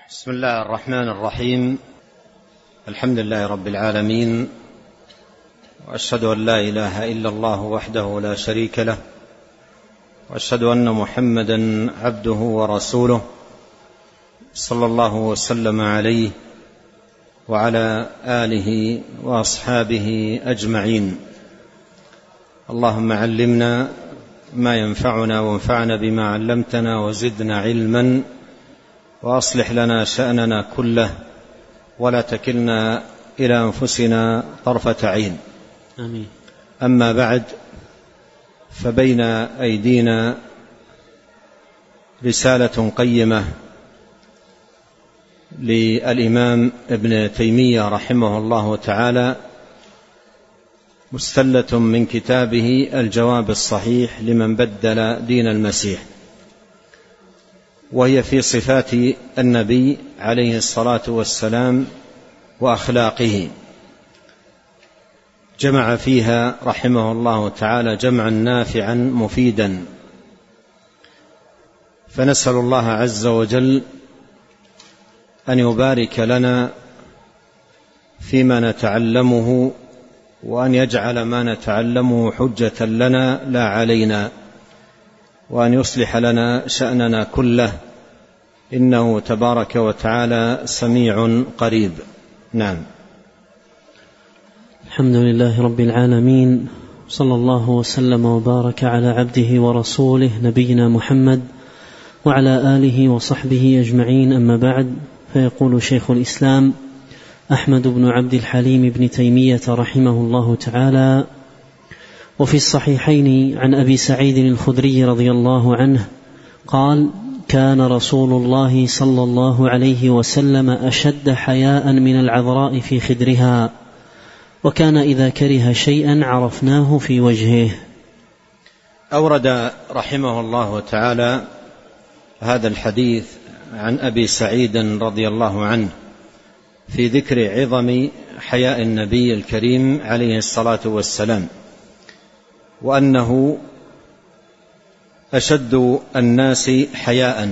بسم الله الرحمن الرحيم. الحمد لله رب العالمين، وأشهد أن لا إله إلا الله وحده لا شريك له، وأشهد أن محمدا عبده ورسوله صلى الله وسلم عليه وعلى آله وأصحابه أجمعين. اللهم علمنا ما ينفعنا وانفعنا بما علمتنا وزدنا علما، وأصلح لنا شأننا كله ولا تكلنا إلى أنفسنا طرفة عين. آمين. أما بعد، فبين أيدينا رسالة قيمة للإمام ابن تيمية رحمه الله تعالى، مستلة من كتابه الجواب الصحيح لمن بدل دين المسيح، وهي في صفات النبي عليه الصلاة والسلام وأخلاقه. جمع فيها رحمه الله تعالى جمعا نافعا مفيدا، فنسأل الله عز وجل أن يبارك لنا فيما نتعلمه، وأن يجعل ما نتعلمه حجة لنا لا علينا، وأن يصلح لنا شأننا كله، إنه تبارك وتعالى سميع قريب. نعم. الحمد لله رب العالمين، صلى الله وسلم وبارك على عبده ورسوله نبينا محمد وعلى آله وصحبه أجمعين. أما بعد، فيقول شيخ الإسلام أحمد بن عبد الحليم بن تيمية رحمه الله تعالى: وفي الصحيحين عن أبي سعيد الخدري رضي الله عنه قال: كان رسول الله صلى الله عليه وسلم أشد حياء من العذراء في خدرها، وكان إذا كره شيئا عرفناه في وجهه. أورد رحمه الله تعالى هذا الحديث عن أبي سعيد رضي الله عنه في ذكر عظم حياء النبي الكريم عليه الصلاة والسلام، وأنه أشد الناس حياء،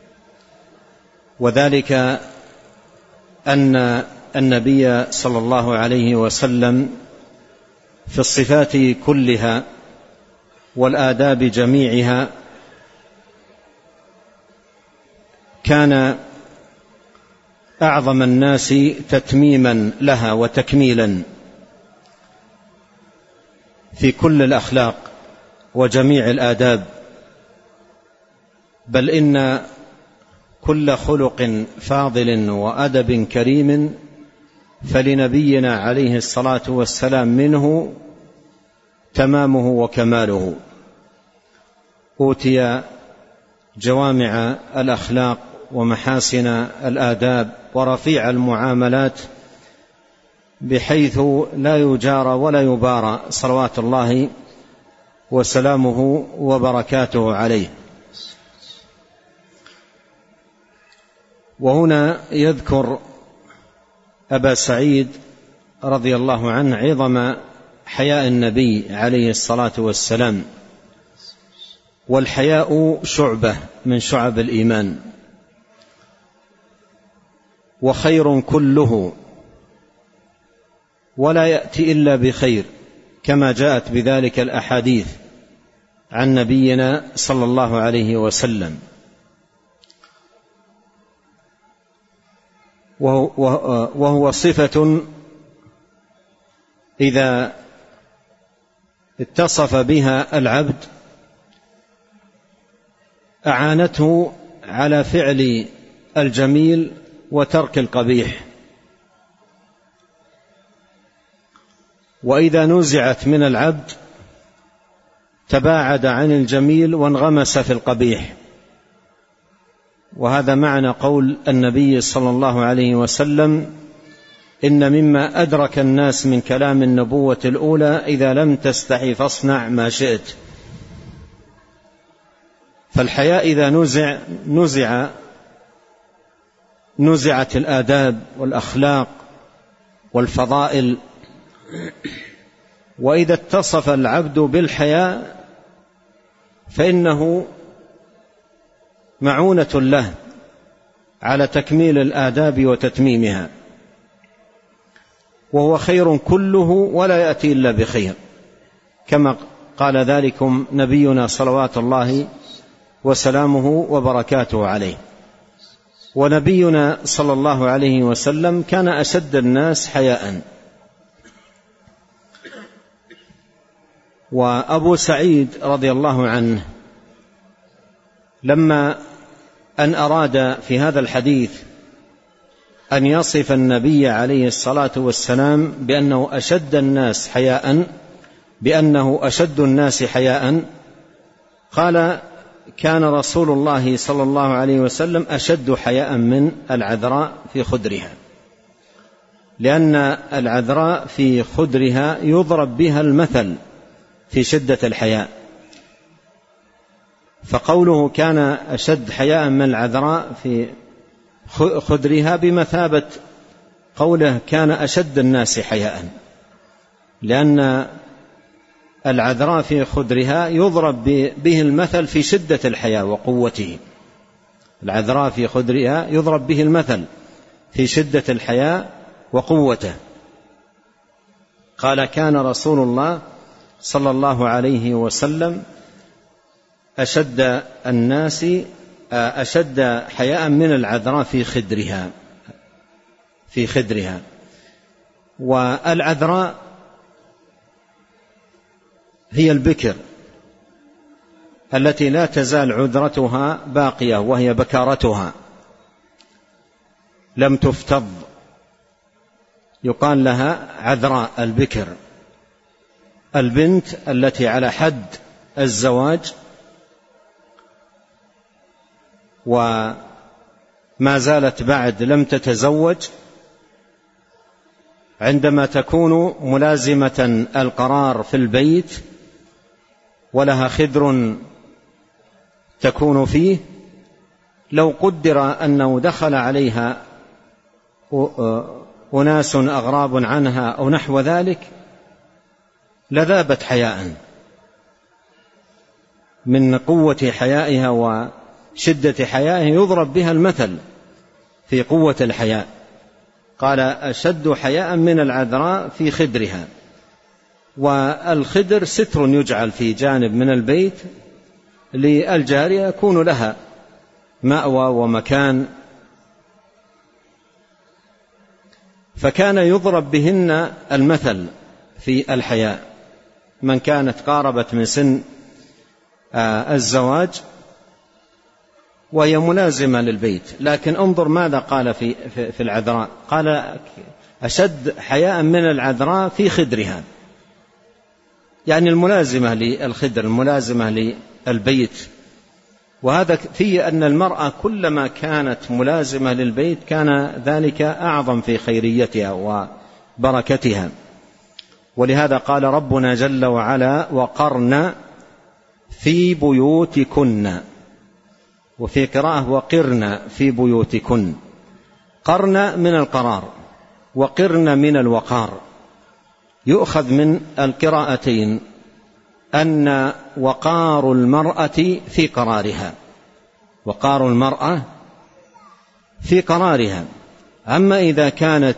وذلك أن النبي صلى الله عليه وسلم في الصفات كلها والآداب جميعها كان أعظم الناس تتميما لها وتكميلا في كل الأخلاق وجميع الآداب، بل إن كل خلق فاضل وأدب كريم فلنبينا عليه الصلاة والسلام منه تمامه وكماله. أوتي جوامع الأخلاق ومحاسن الآداب ورفيع المعاملات، بحيث لا يجار ولا يبارى صلوات الله وسلامه وبركاته عليه. وهنا يذكر أبا سعيد رضي الله عنه عظم حياء النبي عليه الصلاة والسلام، والحياء شعبة من شعب الإيمان، وخير كله، ولا يأتي إلا بخير، كما جاءت بذلك الأحاديث عن نبينا صلى الله عليه وسلم. وهو صفة إذا اتصف بها العبد أعانته على فعل الجميل وترك القبيح، وإذا نزعت من العبد تباعد عن الجميل وانغمس في القبيح. وهذا معنى قول النبي صلى الله عليه وسلم: إن مما أدرك الناس من كلام النبوة الأولى إذا لم تستحي فاصنع ما شئت. فالحياء إذا نزعت الآداب والأخلاق والفضائل، وإذا اتصف العبد بالحياء فإنه معونة له على تكميل الآداب وتتميمها، وهو خير كله ولا يأتي إلا بخير، كما قال ذلكم نبينا صلوات الله وسلامه وبركاته عليه. ونبينا صلى الله عليه وسلم كان أشد الناس حياء. وأبو سعيد رضي الله عنه لما أن أراد في هذا الحديث أن يصف النبي عليه الصلاة والسلام بأنه أشد الناس حياء، بأنه أشد الناس حياء، قال: كان رسول الله صلى الله عليه وسلم أشد حياء من العذراء في خدرها، لأن العذراء في خدرها يضرب بها المثل في شدة الحياء. فقوله كان أشد حياء من العذراء في خدرها بمثابة قوله كان أشد الناس حياء، لأن العذراء في خدرها يضرب به المثل في شدة الحياء وقوته. العذراء في خدرها يضرب به المثل في شدة الحياء وقوته. قال: كان رسول الله صلى الله عليه وسلم أشد الناس أشد حياء من العذراء في خدرها. والعذراء هي البكر التي لا تزال عذرتها باقية، وهي بكارتها لم تفتض، يقال لها عذراء البكر، البنت التي على حد الزواج وما زالت بعد لم تتزوج، عندما تكون ملازمة القرار في البيت ولها خدر تكون فيه، لو قدر أنه دخل عليها أناس أغراب عنها أو نحو ذلك لذابت حياء من قوة حيائها وشدة حيائها، يضرب بها المثل في قوة الحياء. قال: أشد حياء من العذراء في خدرها. والخدر ستر يجعل في جانب من البيت للجارية يكون لها مأوى ومكان، فكان يضرب بهن المثل في الحياء. من كانت قاربت من سن الزواج وهي ملازمة للبيت. لكن انظر ماذا قال في العذراء، قال: أشد حياء من العذراء في خدرها، يعني الملازمة للخدر، الملازمة للبيت. وهذا فيه أن المرأة كلما كانت ملازمة للبيت كان ذلك أعظم في خيريتها وبركتها. ولهذا قال ربنا جل وعلا: وقرن في بيوتكن، وفي قراءة وقرن في بيوتكن. قرن من القرار وقرن من الوقار. يؤخذ من القراءتين أن وقار المرأة في قرارها، وقار المرأة في قرارها. أما إذا كانت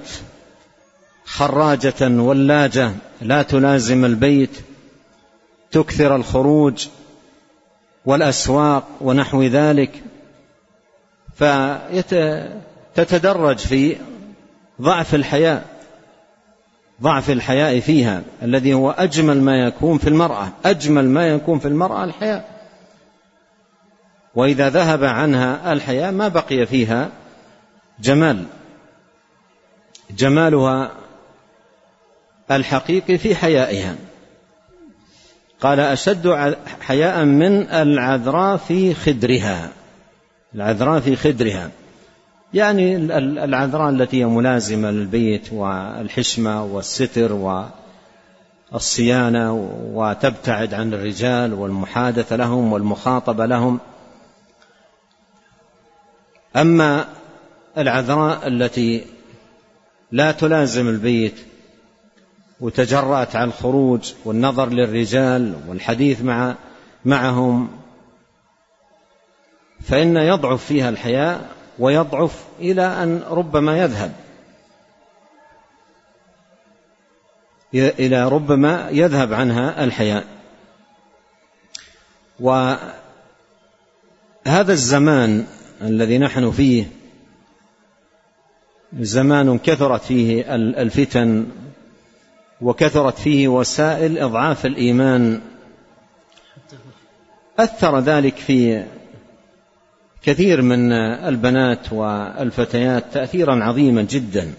خراجة ولاجة لا تلازم البيت، تكثر الخروج والأسواق ونحو ذلك، فتتدرج في ضعف الحياء فيها، الذي هو أجمل ما يكون في المرأة. أجمل ما يكون في المرأة الحياء، وإذا ذهب عنها الحياء ما بقي فيها جمالها الحقيقي في حيائها. قال: أشد حياء من العذراء في خدرها. العذراء في خدرها يعني العذراء التي هي ملازمة للبيت والحشمة والستر والصيانة، وتبتعد عن الرجال والمحادثة لهم والمخاطبة لهم. أما العذراء التي لا تلازم البيت وتجرأت عن الخروج والنظر للرجال والحديث معهم، فإن يضعف فيها الحياء ويضعف إلى أن ربما يذهب عنها الحياء. وهذا الزمان الذي نحن فيه زمان كثرت فيه الفتن وكثرت فيه وسائل إضعاف الإيمان، أثر ذلك في كثير من البنات والفتيات تأثيرا عظيما جدا.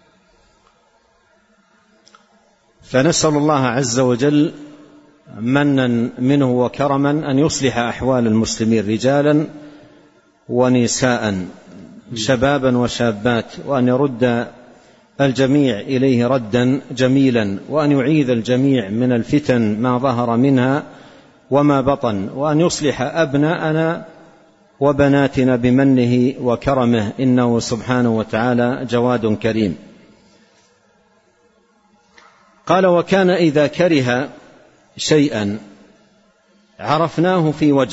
فنسأل الله عز وجل منا منه وكرما أن يصلح أحوال المسلمين رجالا ونساء، شبابا وشابات، وأن يرد الجميع إليه ردا جميلا، وأن يعيذ الجميع من الفتن ما ظهر منها وما بطن، وأن يصلح أبناءنا وبناتنا بمنه وكرمه، إنه سبحانه وتعالى جواد كريم. قال: وكان إذا كره شيئا عرفناه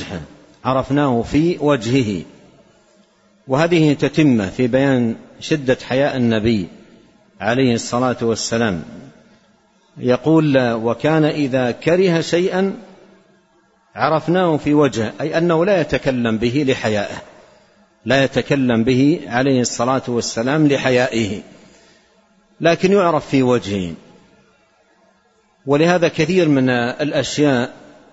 في وجهه. وهذه تتمة في بيان شدة حياء النبي عليه الصلاة والسلام. يقول: وكان إذا كره شيئا عرفناه في وجهه، أي أنه لا يتكلم به لحيائه، لا يتكلم به عليه الصلاة والسلام لحيائه، لكن يعرف في وجهه. ولهذا كثير من الأشياء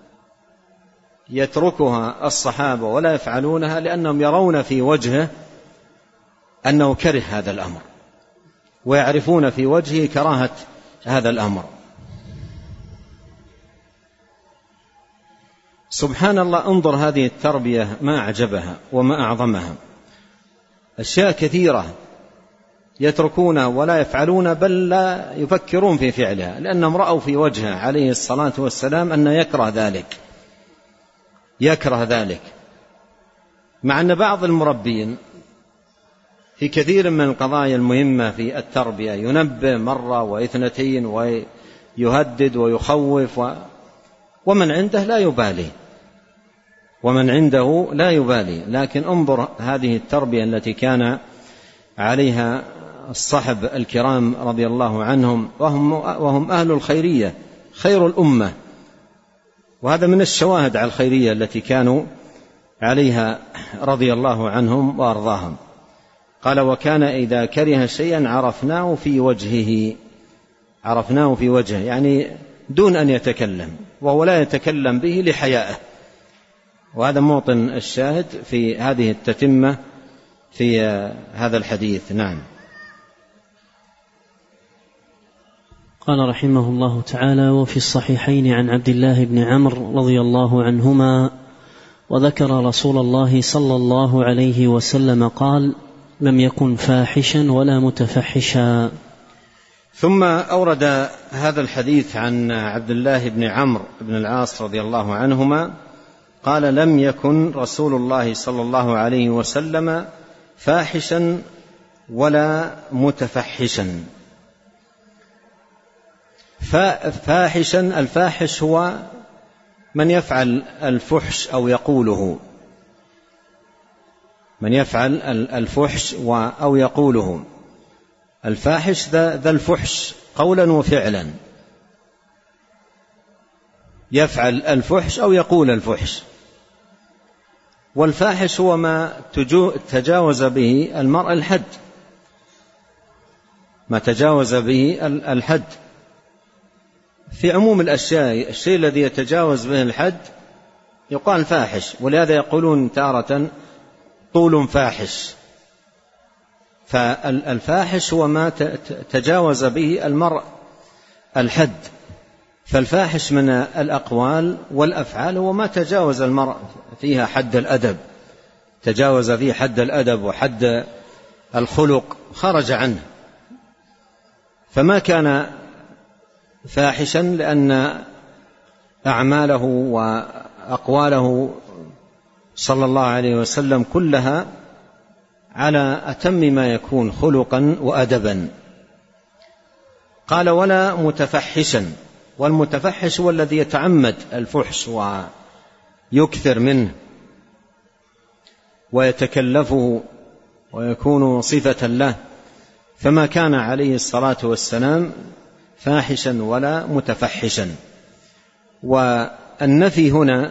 يتركها الصحابة ولا يفعلونها لأنهم يرون في وجهه أنه كره هذا الأمر، ويعرفون في وجهه كراهة هذا الأمر. سبحان الله، انظر هذه التربية ما أعجبها وما أعظمها. أشياء كثيرة يتركونها ولا يفعلون، بل لا يفكرون في فعلها، لأنهم رأوا في وجهه عليه الصلاة والسلام أنه يكره ذلك. مع أن بعض المربين في كثير من القضايا المهمة في التربية ينبه مرة واثنتين ويهدد ويخوف، ومن عنده لا يبالي. لكن انظر هذه التربية التي كان عليها الصحب الكرام رضي الله عنهم، وهم أهل الخيرية، خير الأمة، وهذا من الشواهد على الخيرية التي كانوا عليها رضي الله عنهم وأرضاهم. قال: وكان إذا كره شيئا عرفناه في وجهه، يعني دون أن يتكلم، وهو لا يتكلم به لحيائه. وهذا موطن الشاهد في هذه التتمة في هذا الحديث. نعم. قال رحمه الله تعالى: وفي الصحيحين عن عبد الله بن عمرو رضي الله عنهما: وذكر رسول الله صلى الله عليه وسلم قال: لم يكن فاحشا ولا متفحشا. ثم أورد هذا الحديث عن عبد الله بن عمرو بن العاص رضي الله عنهما قال: لم يكن رسول الله صلى الله عليه وسلم فاحشا ولا متفحشا. فاحشا، الفاحش هو من يفعل الفحش أو يقوله، أو يقوله. الفاحش ذا الفحش قولا وفعلا، يفعل الفحش أو يقول الفحش. والفاحش هو ما تجاوز به المرء الحد، في عموم الأشياء. الشيء الذي يتجاوز به الحد يقال فاحش، ولهذا يقولون تارة طول فاحش. فالفاحش هو ما تجاوز به المرء الحد. فالفاحش من الأقوال والأفعال هو ما تجاوز المرء فيها حد الأدب، تجاوز فيه حد الأدب وحد الخلق، خرج عنه. فما كان فاحشا لأن أعماله وأقواله صلى الله عليه وسلم كلها على أتم ما يكون خلقا وأدبا. قال: ولا متفحشا. والمتفحش هو الذي يتعمد الفحش ويكثر منه ويتكلفه ويكون صفة له، فما كان عليه الصلاة والسلام فاحشا ولا متفحشا. والنفي هنا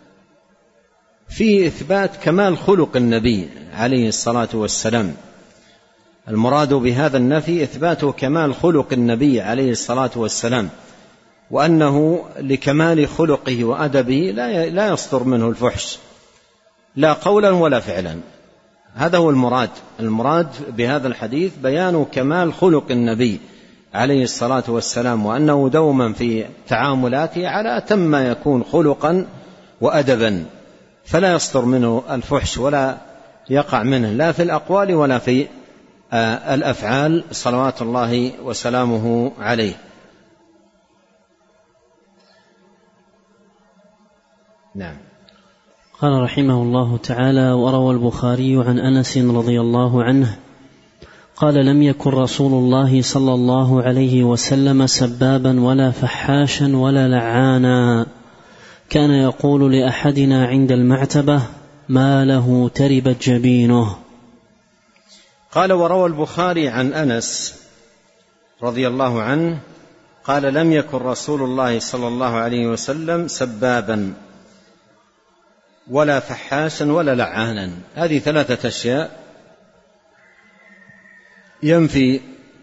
فيه إثبات كمال خلق النبي عليه الصلاة والسلام. المراد بهذا النفي إثبات كمال خلق النبي عليه الصلاة والسلام، وأنه لكمال خلقه وأدبه لا يصدر منه الفحش لا قولا ولا فعلا. هذا هو المراد بهذا الحديث، بيان كمال خلق النبي عليه الصلاة والسلام، وأنه دوما في تعاملاته على أتم ما يكون خلقا وأدبا، فلا يصدر منه الفحش ولا يقع منه لا في الأقوال ولا في الأفعال صلوات الله وسلامه عليه. نعم. قال رحمه الله تعالى: وروى البخاري عن أنس رضي الله عنه قال: لم يكن رسول الله صلى الله عليه وسلم سبابا ولا فحاشا ولا لعانا، كان يقول لأحدنا عند المعتبة: ما له تربت جبينه. قال: وروى البخاري عن أنس رضي الله عنه قال: لم يكن رسول الله صلى الله عليه وسلم سبابا ولا فحاشا ولا لعانا. هذه 3 أشياء ينفي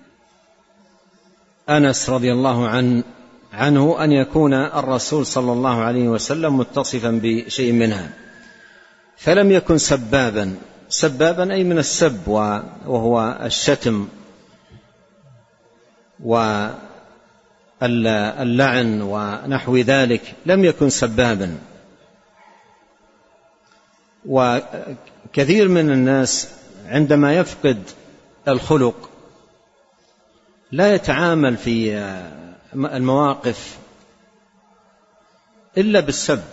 أنس رضي الله عنه أن يكون الرسول صلى الله عليه وسلم متصفا بشيء منها. فلم يكن سبابا أي من السب، وهو الشتم واللعن ونحو ذلك، لم يكن سبابا. وكثير من الناس عندما يفقد الخلق لا يتعامل في المواقف إلا بالسب،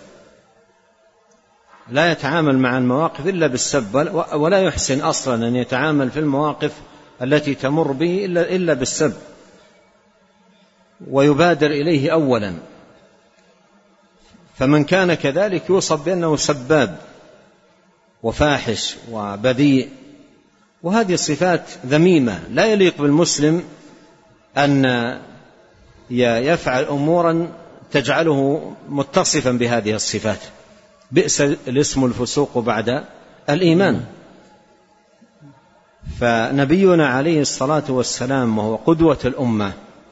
لا يتعامل مع المواقف إلا بالسب، ولا يحسن أصلا أن يتعامل في المواقف التي تمر به إلا بالسب، ويبادر إليه أولا. فمن كان كذلك يوصف بأنه سباب وفاحش وبذيء، وهذه صفات ذميمة لا يليق بالمسلم أن يفعل أمورا تجعله متصفا بهذه الصفات. بئس الاسم الفسوق بعد الإيمان. فنبينا عليه الصلاة والسلام وهو قدوة الأمة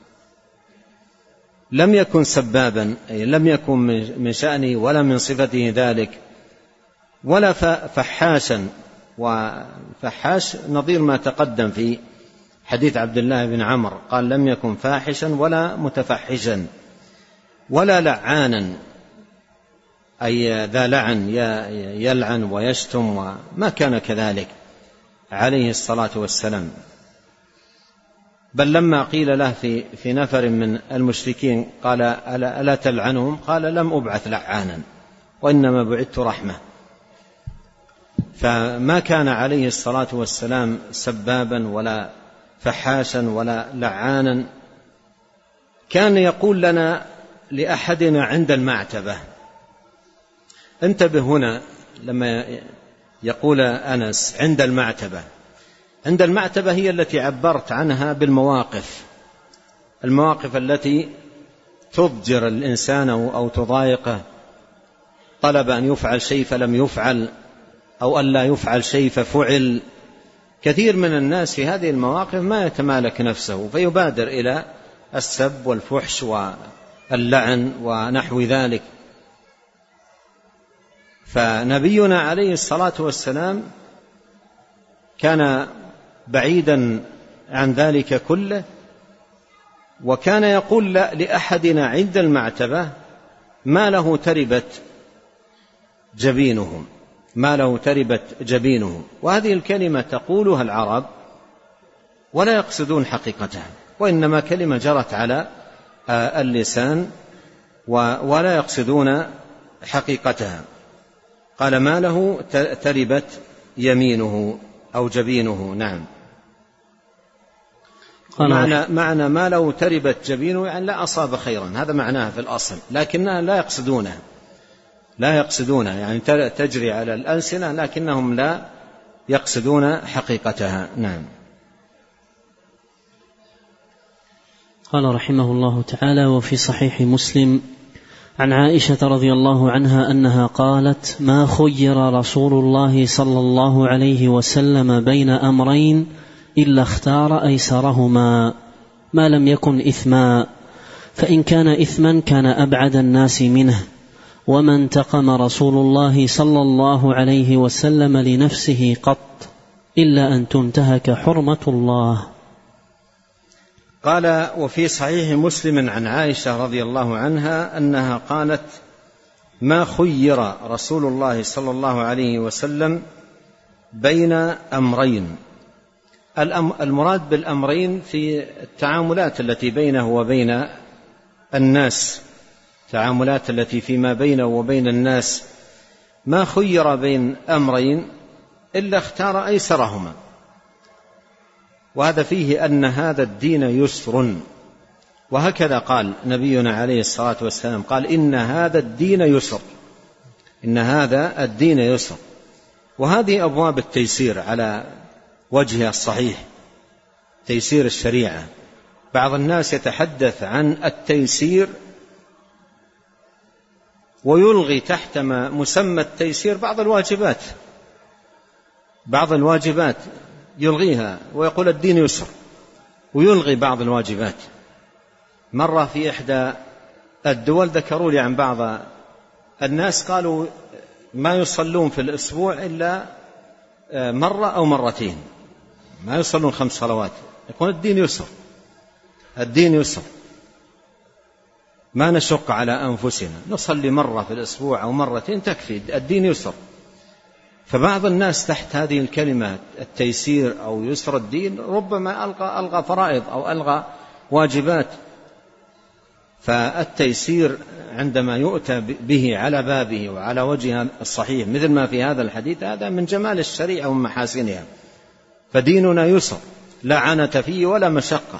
لم يكن سبابا، أي لم يكن من شأنه ولا من صفته ذلك، ولا فحاشا. وفحاش نظير ما تقدم في حديث عبد الله بن عمرو، قال: لم يكن فاحشا ولا متفحشا ولا لعانا، أي ذا لعن يلعن ويشتم، وما كان كذلك عليه الصلاة والسلام. بل لما قيل له في نفر من المشركين قال: ألا تلعنهم؟ قال: لم أبعث لعانا وإنما بعثت رحمة. فما كان عليه الصلاة والسلام سبابا ولا فحاشا ولا لعانا. كان يقول لنا لأحدنا عند المعتبة. انتبه هنا لما يقول أنس عند المعتبة. عند المعتبة هي التي عبرت عنها بالمواقف، المواقف التي تضجر الإنسان أو تضايقه، طلب أن يفعل شيء فلم يفعل، أو أن لا يفعل شيء ففعل. كثير من الناس في هذه المواقف ما يتمالك نفسه فيبادر إلى السب والفحش واللعن ونحو ذلك. فنبينا عليه الصلاة والسلام كان بعيدا عن ذلك كله، وكان يقول لأحدنا عند المعتبة: ما له تربت جبينهم، ما له تربت جبينهم. وهذه الكلمة تقولها العرب ولا يقصدون حقيقتها، وإنما كلمة جرت على اللسان ولا يقصدون حقيقتها. قال: ما له تربت يمينه أو جبينه. نعم. معنى ما له تربت جبينه يعني لا أصاب خيرا، هذا معناه في الأصل، لكنها لا يقصدونها يعني تجري على الألسنة، لكنهم لا يقصدون حقيقتها. نعم. قال رحمه الله تعالى: وفي صحيح مسلم عن عائشة رضي الله عنها أنها قالت: ما خير رسول الله صلى الله عليه وسلم بين أمرين إلا اختار أيسرهما ما لم يكن إثما، فإن كان إثما كان أبعد الناس منه، وما انتقم رسول الله صلى الله عليه وسلم لنفسه قط إلا أن تنتهك حرمة الله. قال: وفي صحيح مسلم عن عائشة رضي الله عنها أنها قالت: ما خير رسول الله صلى الله عليه وسلم بين أمرين. المراد بالأمرين في التعاملات التي بينه وبين الناس، التعاملات التي فيما بينه وبين الناس، ما خير بين أمرين إلا اختار أيسرهما. وهذا فيه أن هذا الدين يسر، وهكذا قال نبينا عليه الصلاة والسلام، قال: إن هذا الدين يسر، إن هذا الدين يسر. وهذه أبواب التيسير على وجهها الصحيح، تيسير الشريعة. بعض الناس يتحدث عن التيسير ويلغي تحت مسمى التيسير بعض الواجبات يلغيها ويقول الدين يسر، ويلغي بعض الواجبات. مرة في إحدى الدول ذكروا لي عن بعض الناس قالوا ما يصلون في الأسبوع إلا مرة أو مرتين، ما يصلون 5 صلوات. يقول الدين يسر، الدين يسر، ما نشق على أنفسنا، نصلي مرة في الأسبوع أو مرتين تكفي، الدين يسر. فبعض الناس تحت هذه الكلمة التيسير أو يسر الدين ربما ألغى فرائض أو ألغى واجبات. فالتيسير عندما يؤتى به على بابه وعلى وجهه الصحيح مثل ما في هذا الحديث، هذا من جمال الشريعة ومحاسنها. فديننا يسر لا عنة فيه ولا مشقة.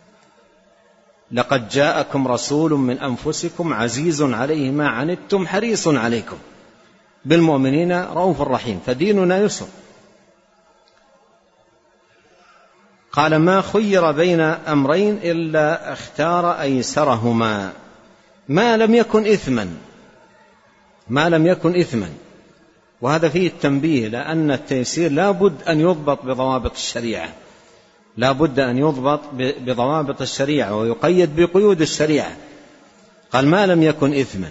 لقد جاءكم رسول من أنفسكم عزيز عليه ما عنتم حريص عليكم بالمؤمنين رؤوف رحيم. فديننا يسر. قال: ما خير بين أمرين إلا اختار أيسرهما ما لم يكن إثما، ما لم يكن إثما. وهذا فيه التنبيه لأن التيسير لا بد أن يضبط بضوابط الشريعة، لا بد أن يضبط بضوابط الشريعة ويقيد بقيود الشريعة. قال: ما لم يكن إثما.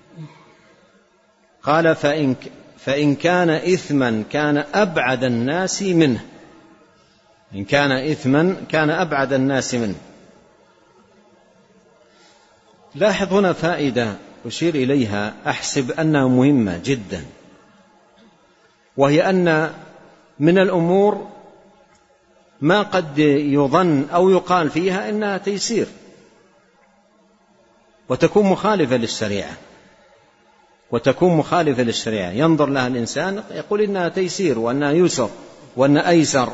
قال: فإن كان إثما كان أبعد الناس منه، إن كان إثما كان أبعد الناس منه. لاحظ هنا فائدة أشير إليها أحسب أنها مهمة جدا، وهي أن من الأمور ما قد يظن أو يقال فيها إنها تيسير وتكون مخالفة للشريعة، ينظر لها الإنسان يقول إنها تيسير وأنها يسر وأنها أيسر.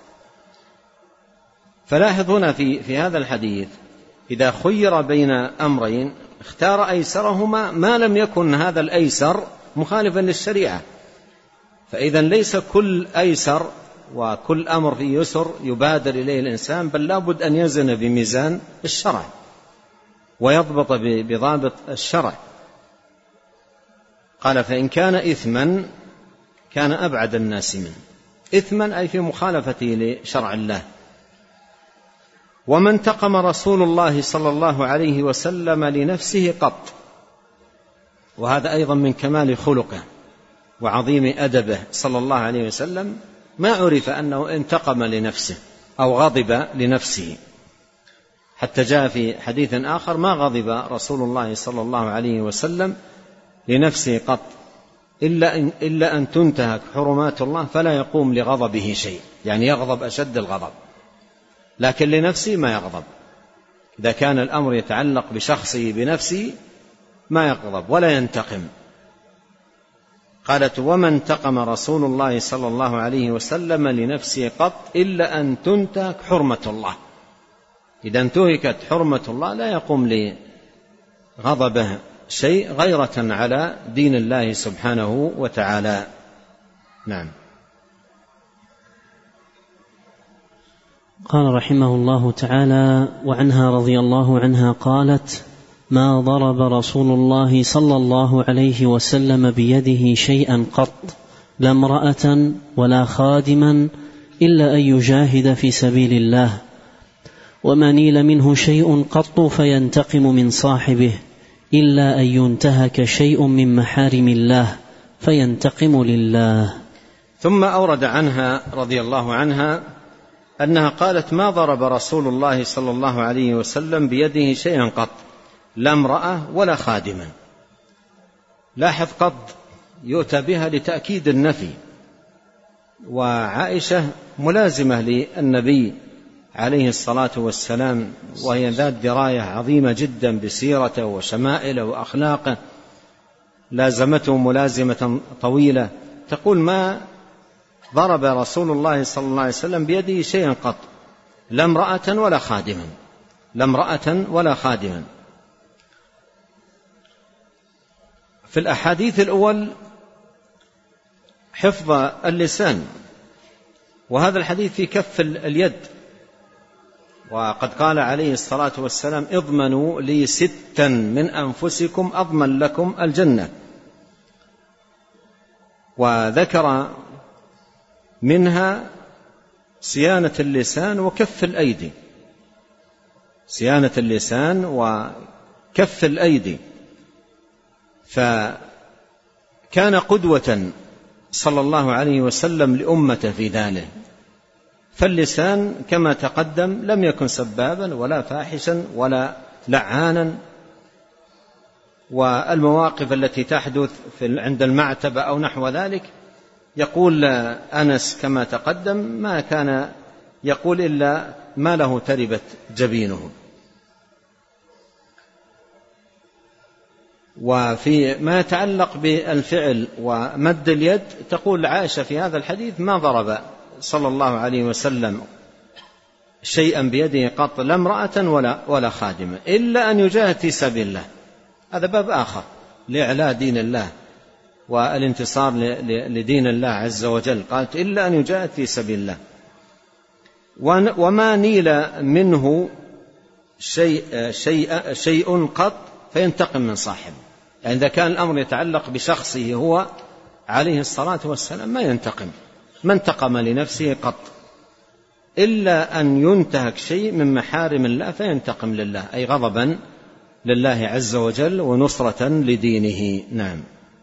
فلاحظ هنا في هذا الحديث إذا خير بين أمرين اختار أيسرهما ما لم يكن هذا الأيسر مخالفا للشريعة. فإذا ليس كل أيسر وكل أمر فيه يسر يبادر إليه الإنسان، بل لابد أن يزن بميزان الشرع ويضبط بضابط الشرع. قال: فإن كان إثما كان أبعد الناس منه. إثما أي في مخالفته لشرع الله. وما انتقم رسول الله صلى الله عليه وسلم لنفسه قط. وهذا أيضا من كمال خلقه وعظيم أدبه صلى الله عليه وسلم، ما عرف أنه انتقم لنفسه أو غضب لنفسه. حتى جاء في حديث آخر: ما غضب رسول الله صلى الله عليه وسلم لنفسه قط إلا أن تنتهك حرمات الله فلا يقوم لغضبه شيء، يعني يغضب أشد الغضب، لكن لنفسه ما يغضب. إذا كان الأمر يتعلق بشخصه بنفسه ما يغضب ولا ينتقم. قالت: وما انتقم رسول الله صلى الله عليه وسلم لنفسه قط إلا أن تنتهك حرمة الله. إذا انتهكت حرمة الله لا يقوم لغضبه شيء غيرة على دين الله سبحانه وتعالى. نعم. قال رحمه الله تعالى: وعنها رضي الله عنها قالت: ما ضرب رسول الله صلى الله عليه وسلم بيده شيئا قط، لا امرأة ولا خادما، إلا أن يجاهد في سبيل الله، وما نيل منه شيء قط فينتقم من صاحبه، إلا أن ينتهك شيء من محارم الله فينتقم لله. ثم أورد عنها رضي الله عنها أنها قالت: ما ضرب رسول الله صلى الله عليه وسلم بيده شيئا قط، لا امرأة ولا خادما. لاحظ قط يؤتى بها لتأكيد النفي، وعائشة ملازمة للنبي عليه الصلاة والسلام، وهي ذات دراية عظيمة جدا بسيرته وشمائله وأخلاقه، لازمته ملازمة طويلة، تقول: ما ضرب رسول الله صلى الله عليه وسلم بيده شيئا قط، لا امرأة ولا خادما، لا امرأة ولا خادما. في الأحاديث الأول حفظ اللسان، وهذا الحديث في كف اليد، وقد قال عليه الصلاة والسلام: اضمنوا لي 6 من أنفسكم أضمن لكم الجنة. وذكر منها صيانة اللسان وكف الأيدي، صيانة اللسان وكف الأيدي. فكان قدوة صلى الله عليه وسلم لأمته في ذلك. فاللسان كما تقدم لم يكن سبابا ولا فاحشا ولا لعانا، والمواقف التي تحدث عند المعتبة أو نحو ذلك يقول أنس كما تقدم: ما كان يقول إلا ما له تربت جبينه. وفي ما يتعلق بالفعل ومد اليد تقول عائشة في هذا الحديث: ما ضرب صلى الله عليه وسلم شيئا بيده قط، لا امرأة ولا خادمة، إلا أن يجاهد في سبيل الله. هذا باب آخر لإعلاء دين الله والانتصار لدين الله عز وجل، قالت: إلا أن يجاهد في سبيل الله. وما نيل منه شيء قط فينتقم من صاحبه. يعني إذا كان الأمر يتعلق بشخصه هو عليه الصلاة والسلام ما ينتقم، ما انتقم لنفسه قط، إلا أن ينتهك شيء من محارم الله فينتقم لله، أي غضبا لله عز وجل ونصرة لدينه. نعم.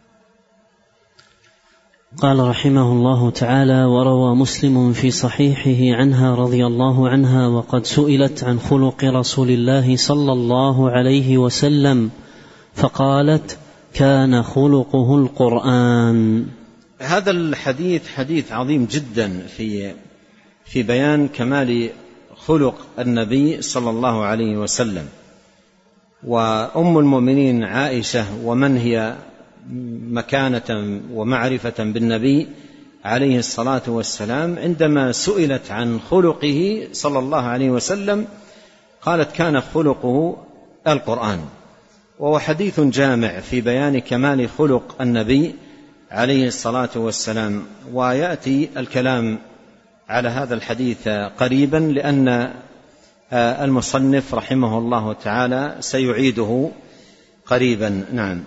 قال رحمه الله تعالى: وروى مسلم في صحيحه عنها رضي الله عنها وقد سئلت عن خلق رسول الله صلى الله عليه وسلم فقالت: كان خلقه القرآن. هذا الحديث حديث عظيم جدا في بيان كمال خلق النبي صلى الله عليه وسلم. وأم المؤمنين عائشة ومن هي مكانة ومعرفة بالنبي عليه الصلاة والسلام عندما سئلت عن خلقه صلى الله عليه وسلم قالت: كان خلقه القرآن. وهو حديث جامع في بيان كمال خلق النبي عليه الصلاة والسلام. ويأتي الكلام على هذا الحديث قريبا، لأن المصنف رحمه الله تعالى سيعيده قريبا. نعم.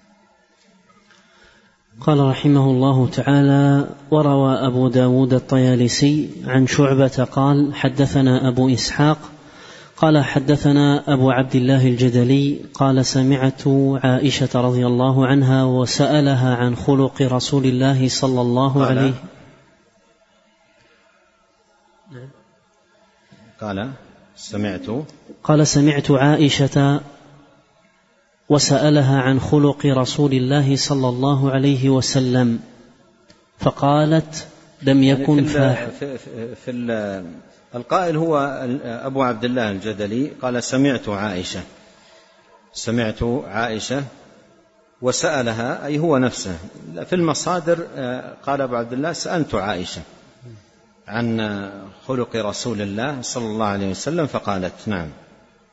قال رحمه الله تعالى: وروى أبو داود الطيالسي عن شعبة قال: حدثنا أبو إسحاق قال حدثنا أبو عبد الله الجدلي قال: سمعت عائشة رضي الله عنها وسألها عن خلق رسول الله صلى الله عليه قال سمعت عائشة وسألها عن خلق رسول الله صلى الله عليه وسلم فقالت: لم يكن في القائل هو أبو عبد الله الجدلي قال: سمعت عائشة وسألها، أي هو نفسه. في المصادر قال أبو عبد الله: سألت عائشة عن خلق رسول الله صلى الله عليه وسلم فقالت. نعم.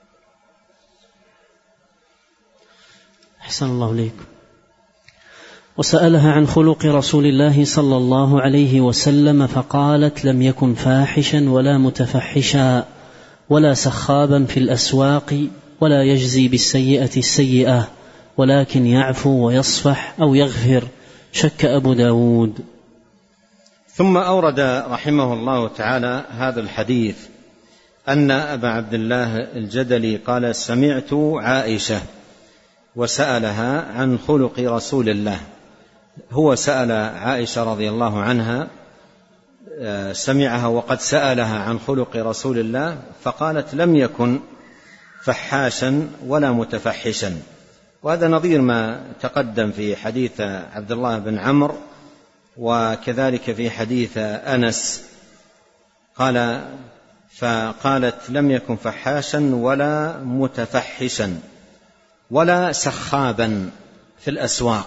أحسن الله إليكم. وسألها عن خلق رسول الله صلى الله عليه وسلم فقالت: لم يكن فاحشا ولا متفحشا ولا سخابا في الأسواق ولا يجزي بالسيئة السيئة ولكن يعفو ويصفح أو يغفر. شك أبو داود. ثم أورد رحمه الله تعالى هذا الحديث أن أبا عبد الله الجدلي قال: سمعت عائشة وسألها عن خلق رسول الله. هو سأل عائشة رضي الله عنها، سمعها وقد سألها عن خلق رسول الله، فقالت: لم يكن فحاشا ولا متفحشا. وهذا نظير ما تقدم في حديث عبد الله بن عمرو، وكذلك في حديث أنس فقالت: لم يكن فحاشا ولا متفحشا ولا سخابا في الأسواق،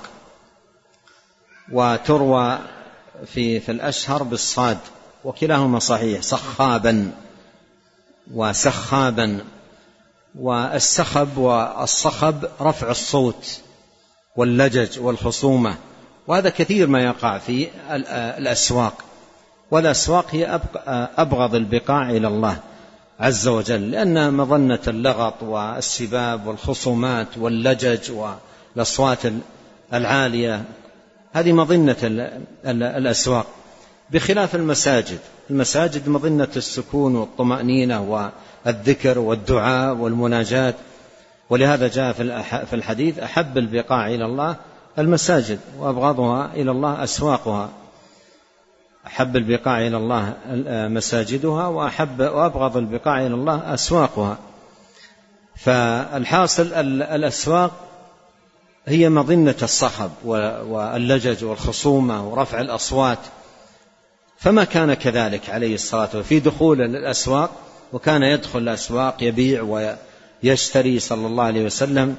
وتروى في الأشهر بالصاد، وكلاهما صحيح، سخابا وسخابا. والسخب والصخب رفع الصوت واللجج والخصومة، وهذا كثير ما يقع في الأسواق، والأسواق هي أبغض البقاع إلى الله عز وجل، لأن مظنة اللغط والسباب والخصومات واللجج والأصوات العالية هذه مظنة الأسواق، بخلاف المساجد مظنة السكون والطمأنينة والذكر والدعاء والمناجاة. ولهذا جاء في الحديث: أحب البقاع إلى الله المساجد وأبغضها إلى الله أسواقها. أحب البقاع إلى الله مساجدها وأبغض البقاع إلى الله أسواقها. فالحاصل الأسواق هي مظنة الصخب واللجج والخصومة ورفع الأصوات، فما كان كذلك عليه الصلاة والسلام في دخول الأسواق، وكان يدخل الأسواق يبيع ويشتري صلى الله عليه وسلم،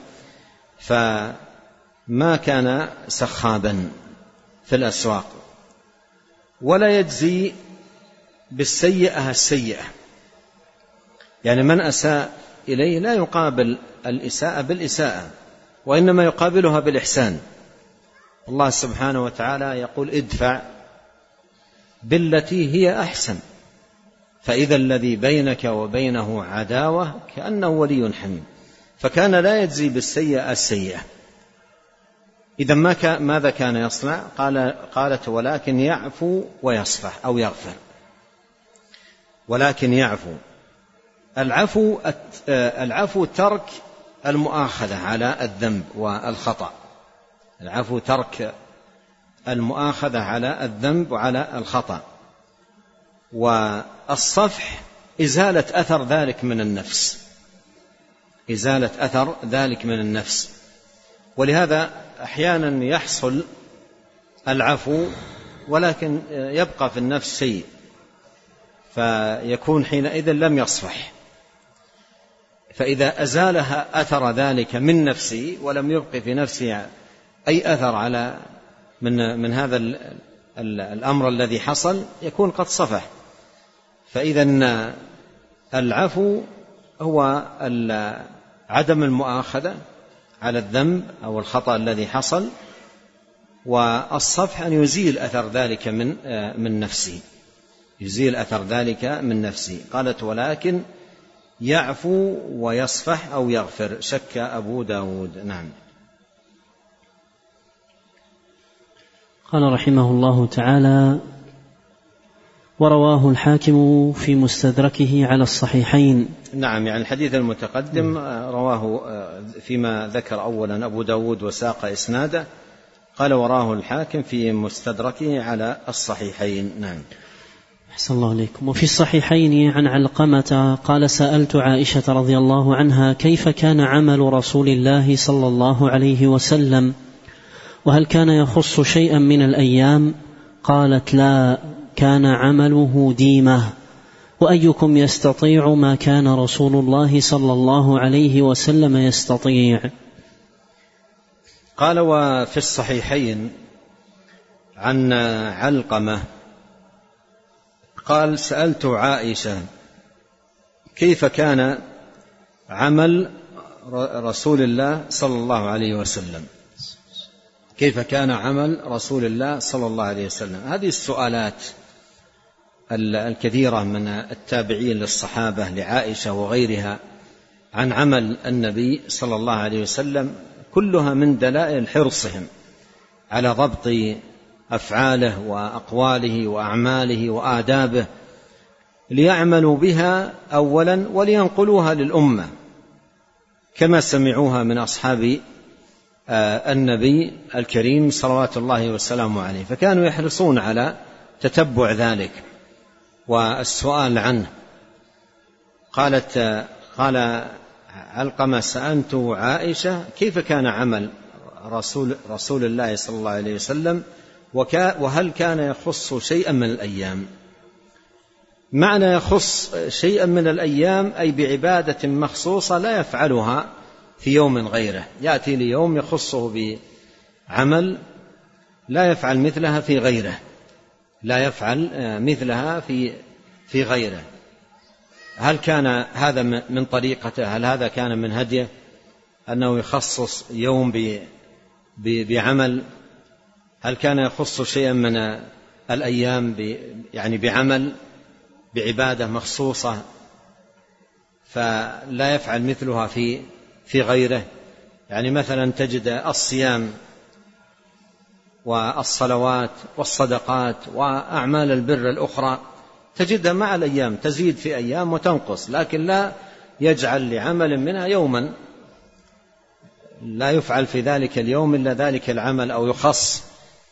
فما كان سخابا في الأسواق. ولا يجزي بالسيئة السيئة، يعني من أساء إليه لا يقابل الإساءة بالإساءة، وإنما يقابلها بالإحسان. الله سبحانه وتعالى يقول: ادفع بالتي هي أحسن، فإذا الذي بينك وبينه عداوة كأنه ولي حميم. فكان لا يجزي بالسيئة السيئة. إذا ماذا كان يصنع؟ قالت: ولكن يعفو ويصفح أو يغفر. ولكن يعفو. العفو ترك المؤاخذة على الذنب والخطأ. العفو ترك المؤاخذة على الذنب وعلى الخطأ. والصفح إزالة أثر ذلك من النفس، إزالة أثر ذلك من النفس. ولهذا أحيانا يحصل العفو ولكن يبقى في النفس شيء، فيكون حينئذ لم يصفح. فإذا أزالها أثر ذلك من نفسه ولم يبقي في نفسه أي أثر على من هذا الأمر الذي حصل، يكون قد صفح. فإذا العفو هو عدم المؤاخذة على الذنب أو الخطأ الذي حصل، والصفح أن يزيل أثر ذلك من نفسه، يزيل أثر ذلك من نفسه. قالت: ولكن يعفو ويصفح أو يغفر. شك أبو داود. نعم. قال رحمه الله تعالى: ورواه الحاكم في مستدركه على الصحيحين. نعم، يعني الحديث المتقدم رواه فيما ذكر أولا أبو داود وساق إسناده، قال: وراه الحاكم في مستدركه على الصحيحين. نعم. أحسن الله عليكم. وفي الصحيحين عن علقمة قال: سألت عائشة رضي الله عنها كيف كان عمل رسول الله صلى الله عليه وسلم، وهل كان يخص شيئا من الأيام؟ قالت: لا، كان عمله ديمة. وأيكم يستطيع ما كان رسول الله صلى الله عليه وسلم يستطيع؟ قال: وفي الصحيحين عن علقمة قال: سألت عائشة كيف كان عمل رسول الله صلى الله عليه وسلم. كيف كان عمل رسول الله صلى الله عليه وسلم. هذه السؤالات الكثيرة من التابعين للصحابة لعائشة وغيرها عن عمل النبي صلى الله عليه وسلم كلها من دلائل حرصهم على ضبط أفعاله وأقواله وأعماله وآدابه ليعملوا بها أولا ولينقلوها للأمة كما سمعوها من أصحاب النبي الكريم صلوات الله وسلامه عليه، فكانوا يحرصون على تتبع ذلك والسؤال عنه. قال علقمة: سألت عائشة كيف كان عمل رسول الله صلى الله عليه وسلم وهل كان يخص شيئا من الأيام. معنى يخص شيئا من الأيام أي بعبادة مخصوصة لا يفعلها في يوم غيره، يأتي ليوم يخصه بعمل لا يفعل مثلها في غيره، لا يفعل مثلها في غيره. هل كان هذا من طريقته؟ هل هذا كان من هديه أنه يخصص يوم بعمل؟ هل كان يخص شيئا من الأيام يعني بعمل بعبادة مخصوصة فلا يفعل مثلها في غيره؟ يعني مثلا تجد الصيام والصلوات والصدقات وأعمال البر الأخرى تجدها مع الأيام تزيد في أيام وتنقص، لكن لا يجعل لعمل منها يوما لا يفعل في ذلك اليوم إلا ذلك العمل أو يخص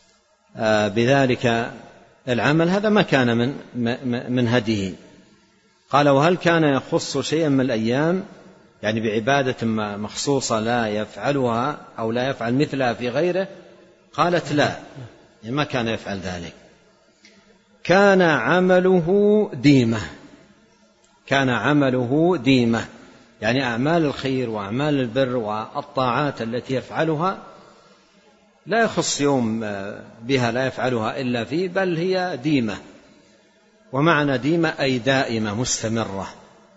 بذلك العمل. هذا ما كان من هديه. قال: وهل كان يخص شيئا من الأيام يعني بعبادة مخصوصة لا يفعلها أو لا يفعل مثلها في غيره؟ قالت: لا، ما كان يفعل ذلك. كان عمله ديمة، كان عمله ديمة يعني أعمال الخير وأعمال البر والطاعات التي يفعلها لا يخص يوم بها لا يفعلها إلا فيه، بل هي ديمة. ومعنى ديمة أي دائمة مستمرة،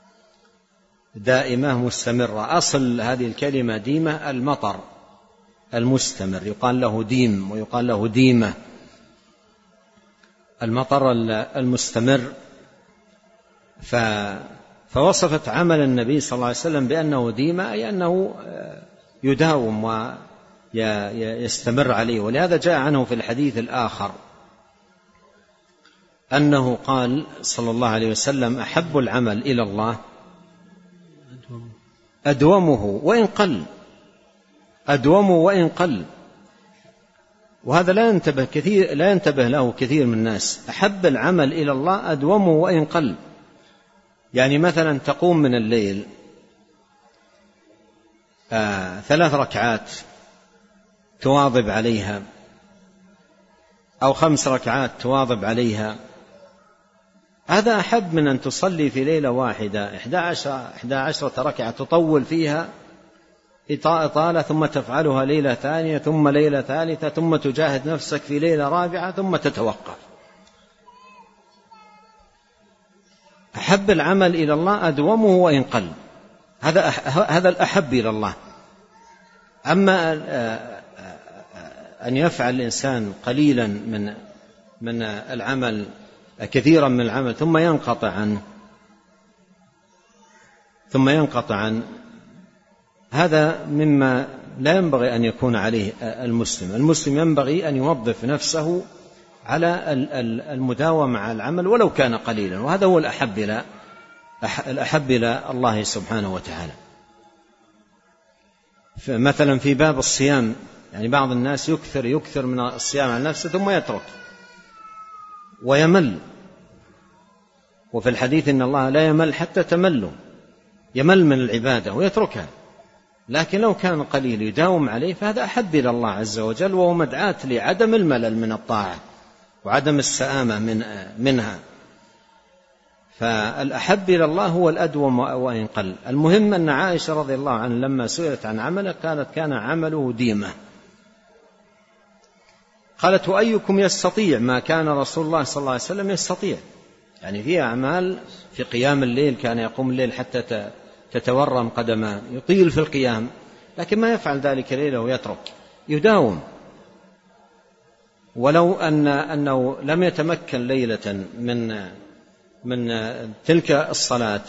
دائمة مستمرة. أصل هذه الكلمة ديمة المطر المستمر، يقال له ديم ويقال له ديمة، المطر المستمر. فوصفت عمل النبي صلى الله عليه وسلم بأنه ديمة أي أنه يداوم ويستمر عليه. ولهذا جاء عنه في الحديث الآخر أنه قال صلى الله عليه وسلم: أحب العمل إلى الله أدومه وإن قل، أدومه وإن قل. وهذا لا ينتبه له كثير من الناس. أحب العمل إلى الله أدومه وإن قل، يعني مثلا تقوم من الليل 3 ركعات تواظب عليها أو 5 ركعات تواظب عليها، هذا أحب من أن تصلي في ليلة واحدة 11 ركعة تطول فيها إطالة، ثم تفعلها ليلة ثانية ثم ليلة ثالثة ثم تجاهد نفسك في ليلة رابعة ثم تتوقف. أحب العمل إلى الله أدومه وإن قل، هذا الأحب إلى الله. أما أن يفعل الإنسان قليلا من العمل كثيرا من العمل ثم ينقطع عنه هذا مما لا ينبغي أن يكون عليه المسلم. المسلم ينبغي أن يوظف نفسه على المداومة على العمل ولو كان قليلا، وهذا هو الأحب إلى الله سبحانه وتعالى. مثلا في باب الصيام، يعني بعض الناس يكثر من الصيام على نفسه ثم يترك ويمل، وفي الحديث إن الله لا يمل حتى تملوا، يمل من العبادة ويتركها. لكن لو كان قليل يداوم عليه فهذا أحب إلى الله عز وجل، وهو مدعاة لعدم الملل من الطاعة وعدم السآمة منها. فالأحب إلى الله هو الأدوم وإن قل. المهم أن عائشة رضي الله عنها لما سئلت عن عمله قالت: كان عمله ديمة. قالت: وأيكم يستطيع ما كان رسول الله صلى الله عليه وسلم يستطيع؟ يعني في أعمال في قيام الليل كان يقوم الليل حتى تتورم قدماه، يطيل في القيام، لكن ما يفعل ذلك ليلة ويترك، يداوم ولو أنه لم يتمكن ليلة من تلك الصلاة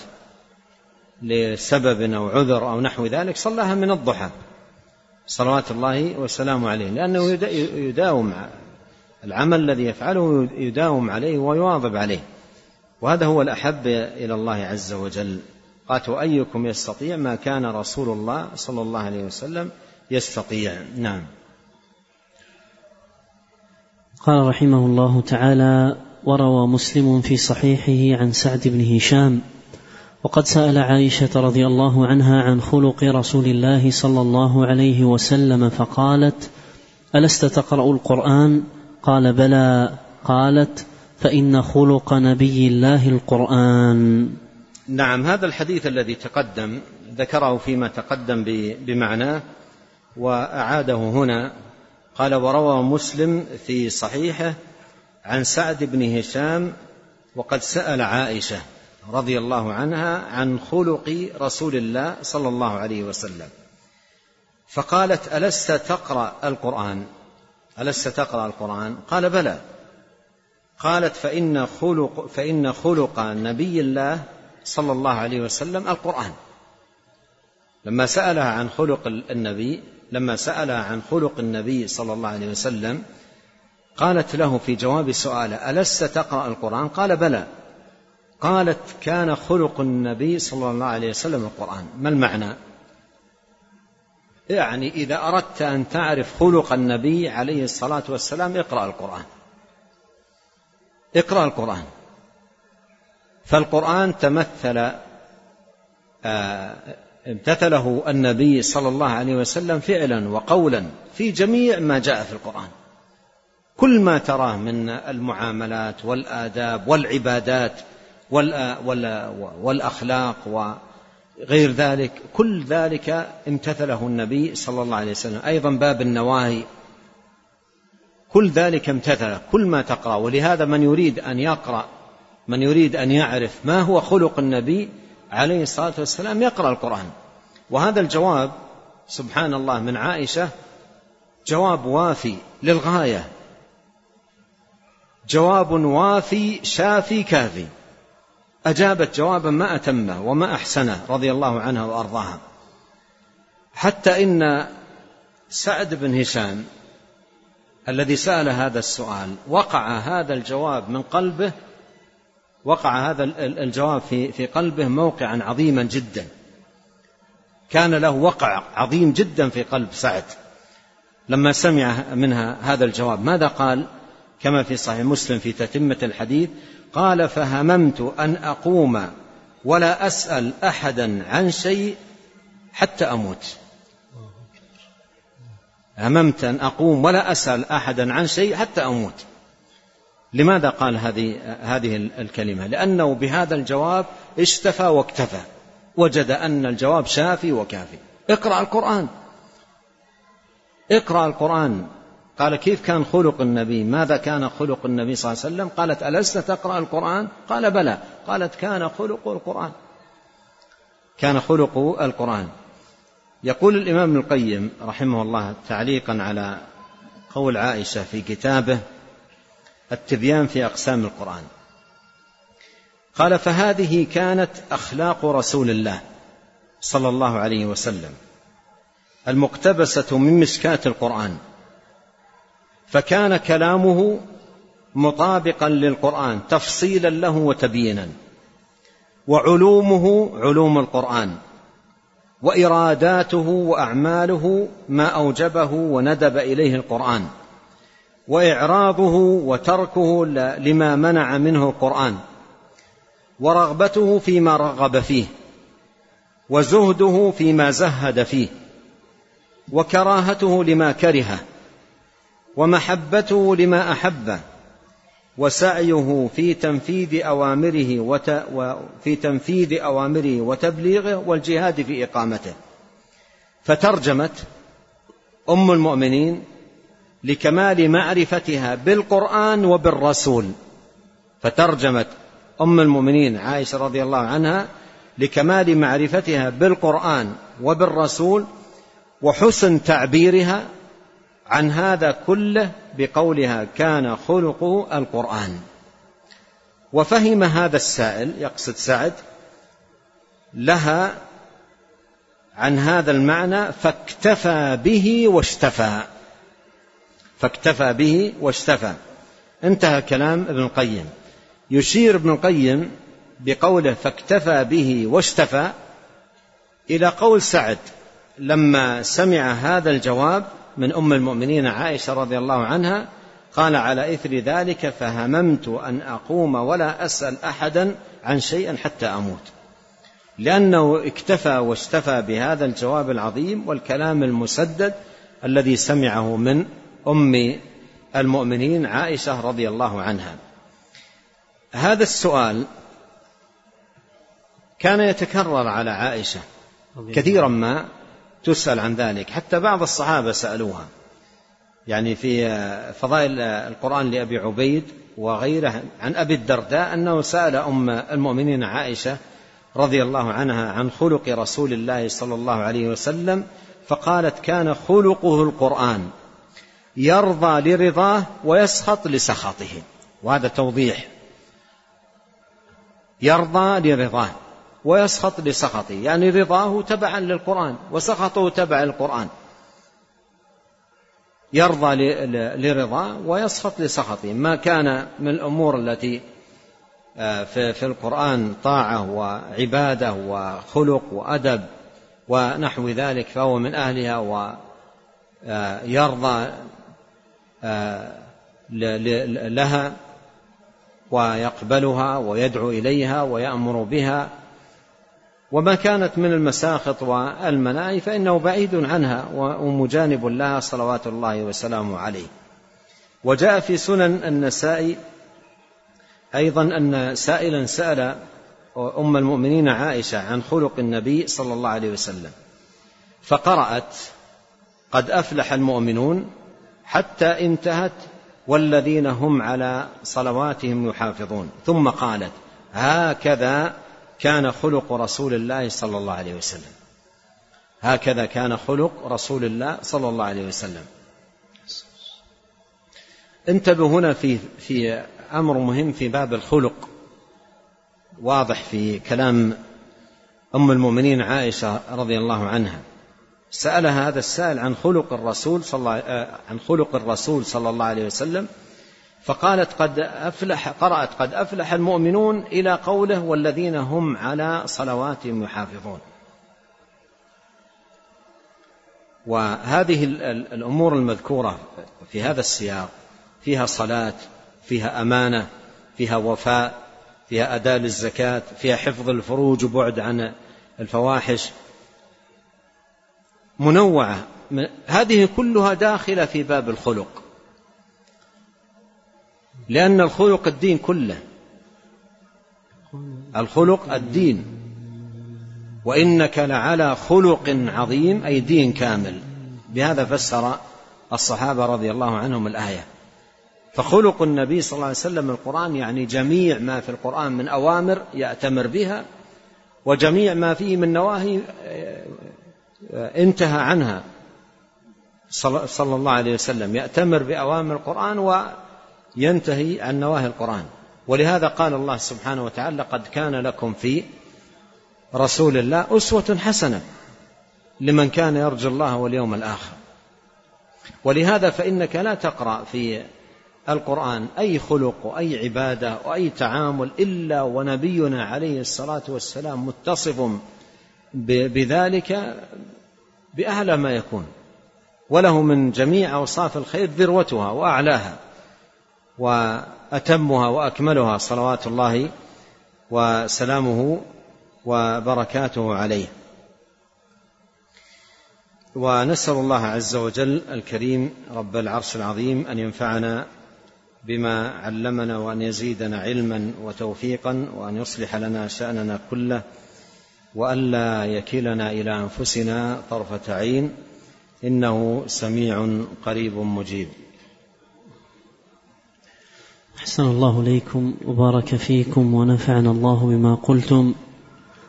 لسبب أو عذر أو نحو ذلك صلاها من الضحى صلوات الله وسلامه عليه، لأنه يداوم العمل الذي يفعله يداوم عليه ويواظب عليه، وهذا هو الأحب إلى الله عز وجل. قالت أيكم يستطيع ما كان رسول الله صلى الله عليه وسلم يستطيع. نعم. قال رحمه الله تعالى: وروى مسلم في صحيحه عن سعد بن هشام وقد سأل عائشة رضي الله عنها عن خلق رسول الله صلى الله عليه وسلم فقالت: ألست تقرأ القرآن؟ قال: بلى. قالت: فإن خلق نبي الله القرآن. نعم. هذا الحديث الذي تقدم ذكره فيما تقدم بمعناه وأعاده هنا. قال: وروى مسلم في صحيحه عن سعد بن هشام وقد سأل عائشة رضي الله عنها عن خلق رسول الله صلى الله عليه وسلم فقالت: ألست تقرأ القرآن؟ ألست تقرأ القرآن؟ قال: بلى. قالت: فإن خلق نبي الله صلى الله عليه وسلم القرآن. لما سألها عن خلق النبي صلى الله عليه وسلم قالت له في جواب سؤاله: ألست تقرأ القرآن؟ قال: بلى. قالت: كان خلق النبي صلى الله عليه وسلم القرآن. ما المعنى؟ يعني إذا أردت أن تعرف خلق النبي عليه الصلاة والسلام اقرأ القرآن. فالقرآن امتثله النبي صلى الله عليه وسلم فعلا وقولا في جميع ما جاء في القرآن. كل ما تراه من المعاملات والآداب والعبادات والأخلاق وغير ذلك، كل ذلك امتثله النبي صلى الله عليه وسلم. أيضا باب النواهي كل ذلك امتثله، كل ما تقرأ. ولهذا من يريد أن يقرأ، من يريد أن يعرف ما هو خلق النبي عليه الصلاة والسلام يقرأ القرآن. وهذا الجواب سبحان الله من عائشة جواب وافي للغاية، جواب وافي شافي كافي. أجابت جوابا ما أتمه وما أحسنه رضي الله عنها وأرضاها، حتى إن سعد بن هشام الذي سأل هذا السؤال وقع هذا الجواب من قلبه، وقع هذا الجواب في قلبه موقعا عظيما جدا، كان له وقع عظيم جدا في قلب سعد لما سمع منها هذا الجواب. ماذا قال؟ كما في صحيح مسلم في تتمة الحديث قال: فهممت أن أقوم ولا أسأل أحدا عن شيء حتى أموت. هممت أن أقوم ولا أسأل أحدا عن شيء حتى أموت. لماذا قال هذه الكلمة؟ لأنه بهذا الجواب اشتفى واكتفى، وجد أن الجواب شافي وكافي. اقرأ القرآن. قال: كيف كان خلق النبي؟ ماذا كان خلق النبي صلى الله عليه وسلم؟ قالت: ألست تقرأ القرآن؟ قال: بلى. قالت: كان خلق القرآن. يقول الإمام ابن القيم رحمه الله تعليقا على قول عائشة في كتابه التبيان في أقسام القرآن، قال: فهذه كانت أخلاق رسول الله صلى الله عليه وسلم المقتبسة من مشكاة القرآن، فكان كلامه مطابقا للقرآن تفصيلا له وتبيينا، وعلومه علوم القرآن، وإراداته وأعماله ما أوجبه وندب إليه القرآن، وإعراضه وتركه لما منع منه القرآن، ورغبته فيما رغب فيه، وزهده فيما زهد فيه، وكراهته لما كرهه، ومحبته لما أحبه، وسعيه في تنفيذ أوامره وتبليغه، والجهاد في إقامته. فترجمت أم المؤمنين لكمال معرفتها بالقرآن وبالرسول، فترجمت أم المؤمنين عائشة رضي الله عنها لكمال معرفتها بالقرآن وبالرسول، وحسن تعبيرها عن هذا كله بقولها كان خلقه القرآن. وفهم هذا السائل، يقصد سعد، لها عن هذا المعنى فاكتفى به واشتفى. فاكتفى به واشتفى. انتهى كلام ابن القيم. يشير ابن القيم بقوله فاكتفى به واشتفى إلى قول سعد لما سمع هذا الجواب من أم المؤمنين عائشة رضي الله عنها، قال على إثر ذلك فهممت أن أقوم ولا أسأل أحدا عن شيء حتى أموت، لأنه اكتفى واشتفى بهذا الجواب العظيم والكلام المسدد الذي سمعه من أم المؤمنين عائشة رضي الله عنها. هذا السؤال كان يتكرر على عائشة كثيرا ما تسأل عن ذلك، حتى بعض الصحابة سألوها، يعني في فضائل القرآن لأبي عبيد وغيره عن أبي الدرداء أنه سأل أم المؤمنين عائشة رضي الله عنها عن خلق رسول الله صلى الله عليه وسلم، فقالت كان خلقه القرآن يرضى لرضاه ويسخط لسخطه. وهذا توضيح، يرضى لرضاه ويسخط لسخطه، يعني رضاه تبعا للقرآن وسخطه تبع القرآن. يرضى لرضاه ويسخط لسخطه. ما كان من الأمور التي في القرآن طاعة وعبادة وخلق وأدب ونحو ذلك فهو من أهلها، ويرضى لها ويقبلها ويدعو إليها ويأمر بها. وما كانت من المساخط والمناهي فإنه بعيد عنها ومجانب لها صلوات الله وسلامه عليه. وجاء في سنن النسائي أيضا أن سائلا سأل أم المؤمنين عائشة عن خلق النبي صلى الله عليه وسلم، فقرأت قد أفلح المؤمنون حتى انتهت والذين هم على صلواتهم يحافظون، ثم قالت هكذا كان خلق رسول الله صلى الله عليه وسلم. هكذا كان خلق رسول الله صلى الله عليه وسلم. انتبه هنا في أمر مهم في باب الخلق، واضح في كلام أم المؤمنين عائشة رضي الله عنها. سألها هذا السائل عن خلق الرسول صلى الله عليه وسلم، فقالت قرأت قد أفلح المؤمنون إلى قوله والذين هم على صلواتهم يحافظون. وهذه الأمور المذكورة في هذا السياق فيها صلاة، فيها أمانة، فيها وفاء، فيها أداء للزكاة، فيها حفظ الفروج وبعد عن الفواحش، منوعة. هذه كلها داخلة في باب الخلق، لأن الخلق الدين كله. الخلق الدين، وإنك لعلى خلق عظيم، أي دين كامل. بهذا فسر الصحابة رضي الله عنهم الآية. فخلق النبي صلى الله عليه وسلم القرآن، يعني جميع ما في القرآن من أوامر يأتمر بها، وجميع ما فيه من نواهي انتهى عنها صلى الله عليه وسلم، يأتمر بأوامر القرآن وينتهي عن نواهي القرآن. ولهذا قال الله سبحانه وتعالى لقد كان لكم في رسول الله أسوة حسنة لمن كان يرجو الله واليوم الآخر. ولهذا فإنك لا تقرأ في القرآن أي خلق وأي عبادة وأي تعامل إلا ونبينا عليه الصلاة والسلام متصف بذلك بأعلى ما يكون، وله من جميع أوصاف الخير ذروتها وأعلاها وأتمها وأكملها صلوات الله وسلامه وبركاته عليه. ونسأل الله عز وجل الكريم رب العرش العظيم أن ينفعنا بما علمنا، وأن يزيدنا علما وتوفيقا، وأن يصلح لنا شأننا كله، وألا يكلنا إلى أنفسنا طرفة عين، إنه سميع قريب مجيب. أحسن الله إليكم وبارك فيكم ونفعنا الله بما قلتم،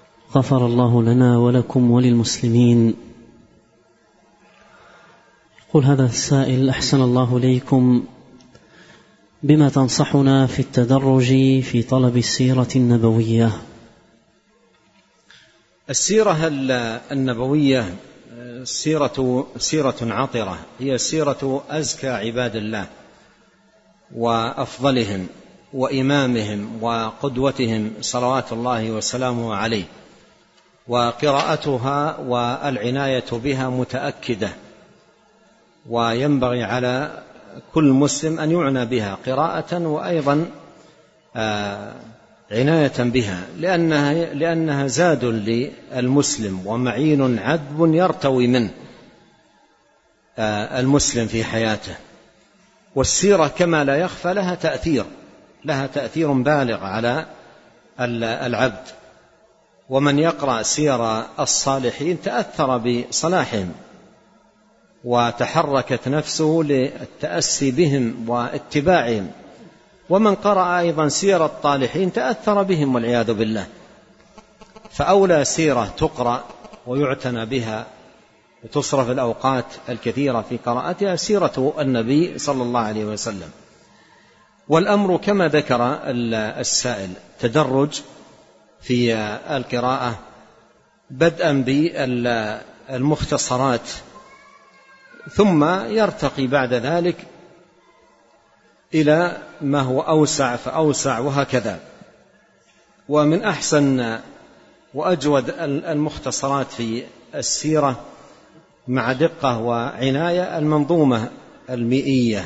غفر الله لنا ولكم وللمسلمين. قل هذا السائل: أحسن الله إليكم، بما تنصحنا في التدرج في طلب السيرة النبوية؟ السيرة النبوية سيرة عطرة، هي سيرة أزكى عباد الله وأفضلهم وإمامهم وقدوتهم صلوات الله وسلامه عليه، وقراءتها والعناية بها متأكدة، وينبغي على كل مسلم أن يعنى بها قراءة وأيضا عناية بها، لأنها زاد للمسلم ومعين عذب يرتوي منه المسلم في حياته. والسيرة كما لا يخفى لها تأثير بالغ على العبد، ومن يقرأ سير الصالحين تأثر بصلاحهم وتحركت نفسه للتأسي بهم واتباعهم، ومن قرأ أيضا سير الطالحين تأثر بهم والعياذ بالله. فأولى سيرة تقرأ ويعتنى بها وتصرف الأوقات الكثيرة في قراءتها سيرة النبي صلى الله عليه وسلم. والأمر كما ذكر السائل تدرج في القراءة، بدءا بالمختصرات، ثم يرتقي بعد ذلك إلى ما هو أوسع فأوسع، وهكذا. ومن أحسن وأجود المختصرات في السيرة مع دقة وعناية المنظومة المئية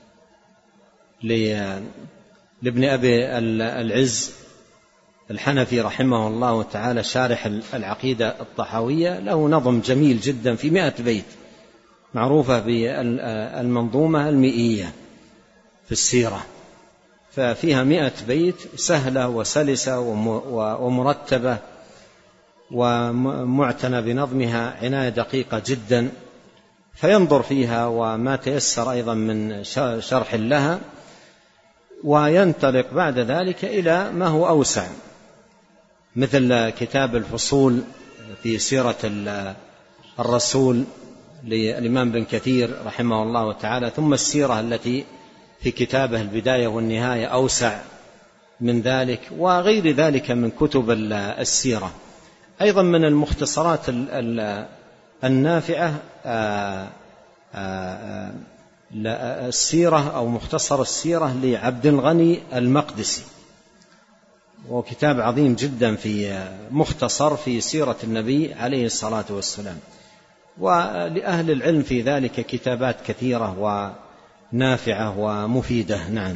لابن أبي العز الحنفي رحمه الله تعالى، شارح العقيدة الطحاوية، له نظم جميل جدا في 100 بيت، معروفة بالمنظومة المئية في السيرة، ففيها 100 بيت سهلة وسلسة ومرتبة ومعتنى بنظمها عناية دقيقة جدا، فينظر فيها وما تيسر أيضا من شرح لها، وينطلق بعد ذلك إلى ما هو أوسع، مثل كتاب الفصول في سيرة الرسول للإمام بن كثير رحمه الله تعالى، ثم السيرة التي في كتابه البداية والنهاية أوسع من ذلك، وغير ذلك من كتب السيرة. أيضا من المختصرات النافعة السيرة أو مختصر السيرة لعبد الغني المقدسي، وكتاب عظيم جدا في مختصر في سيرة النبي عليه الصلاة والسلام. ولأهل العلم في ذلك كتابات كثيرة ونافعة ومفيدة. نعم.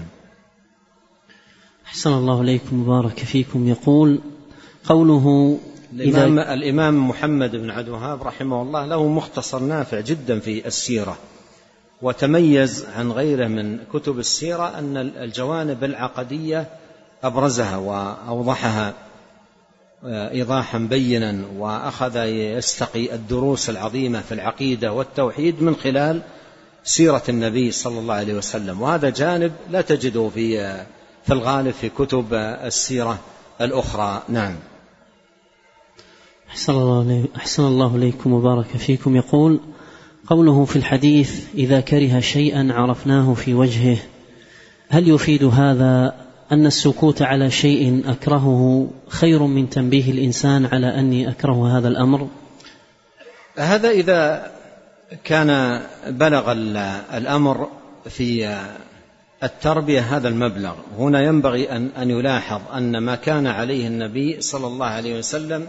أحسن الله إليكم وبارك فيكم. يقول قوله الإمام محمد بن عبد الوهاب رحمه الله له مختصر نافع جدا في السيرة، وتميز عن غيره من كتب السيرة أن الجوانب العقدية أبرزها وأوضحها إيضاحا بينا، وأخذ يستقي الدروس العظيمة في العقيدة والتوحيد من خلال سيرة النبي صلى الله عليه وسلم، وهذا جانب لا تجده في الغالب في كتب السيرة الأخرى. نعم. أحسن الله إليكم وبارك فيكم. يقول قوله في الحديث: إذا كره شيئا عرفناه في وجهه، هل يفيد هذا أن السكوت على شيء أكرهه خير من تنبيه الإنسان على أني أكره هذا الأمر؟ هذا إذا كان بلغ الأمر في التربية هذا المبلغ. هنا ينبغي أن يلاحظ أن ما كان عليه النبي صلى الله عليه وسلم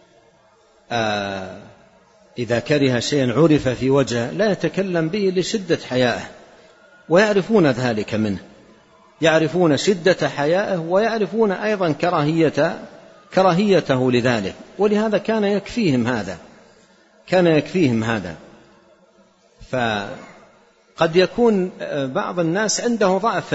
إذا كره شيئا عرف في وجهه لا يتكلم به لشدة حيائه، ويعرفون ذلك منه، يعرفون شدة حيائه ويعرفون أيضا كراهيته لذلك، ولهذا كان يكفيهم هذا. فقد يكون بعض الناس عنده ضعف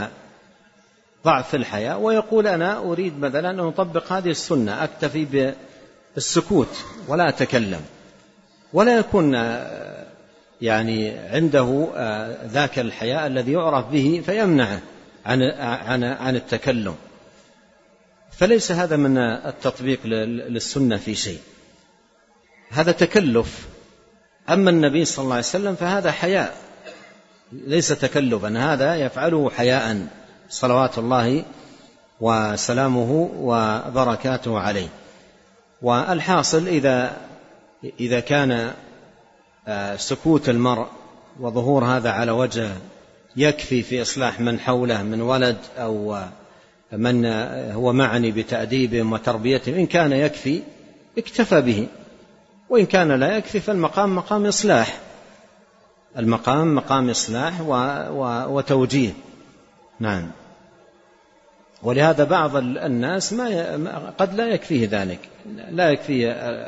في الحياء ويقول أنا أريد مثلا أن أطبق هذه السنة، أكتفي بالسكوت ولا أتكلم، ولا يكون يعني عنده ذاك الحياء الذي يعرف به فيمنعه عن التكلم. فليس هذا من التطبيق للسنة في شيء، هذا تكلف أما النبي صلى الله عليه وسلم فهذا حياء ليس تكلفا، هذا يفعله حياء صلوات الله وسلامه وبركاته عليه. والحاصل إذا كان سكوت المرء وظهور هذا على وجه يكفي في إصلاح من حوله من ولد أو من هو معني بتأديبهم وتربيتهم، إن كان يكفي اكتفى به، وإن كان لا يكفي فالمقام مقام إصلاح، المقام مقام إصلاح وتوجيه. نعم. ولهذا بعض الناس قد لا يكفيه ذلك، لا يكفيه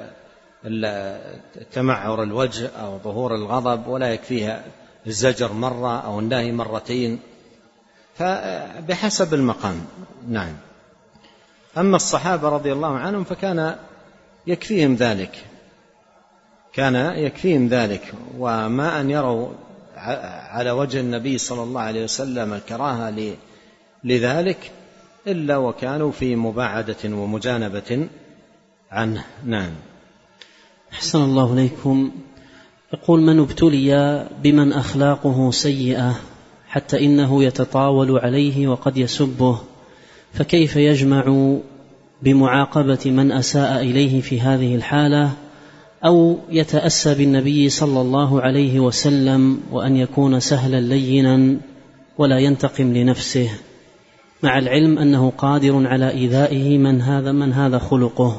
تمعر الوجه أو ظهور الغضب، ولا يكفيه الزجر مرة أو النهي مرتين، فبحسب المقام. نعم. أما الصحابة رضي الله عنهم فكان يكفيهم ذلك، كان يكفيهم ذلك، وما أن يروا على وجه النبي صلى الله عليه وسلم الكراهة لذلك إلا وكانوا في مباعدة ومجانبة عنه. نعم. أحسن الله إليكم. يقول: من ابتلي بمن أخلاقه سيئة حتى إنه يتطاول عليه وقد يسبه، فكيف يجمع بمعاقبة من أساء إليه في هذه الحالة، أو يتأسى بالنبي صلى الله عليه وسلم وأن يكون سهلا لينا ولا ينتقم لنفسه، مع العلم أنه قادر على إيذائه من هذا خلقه؟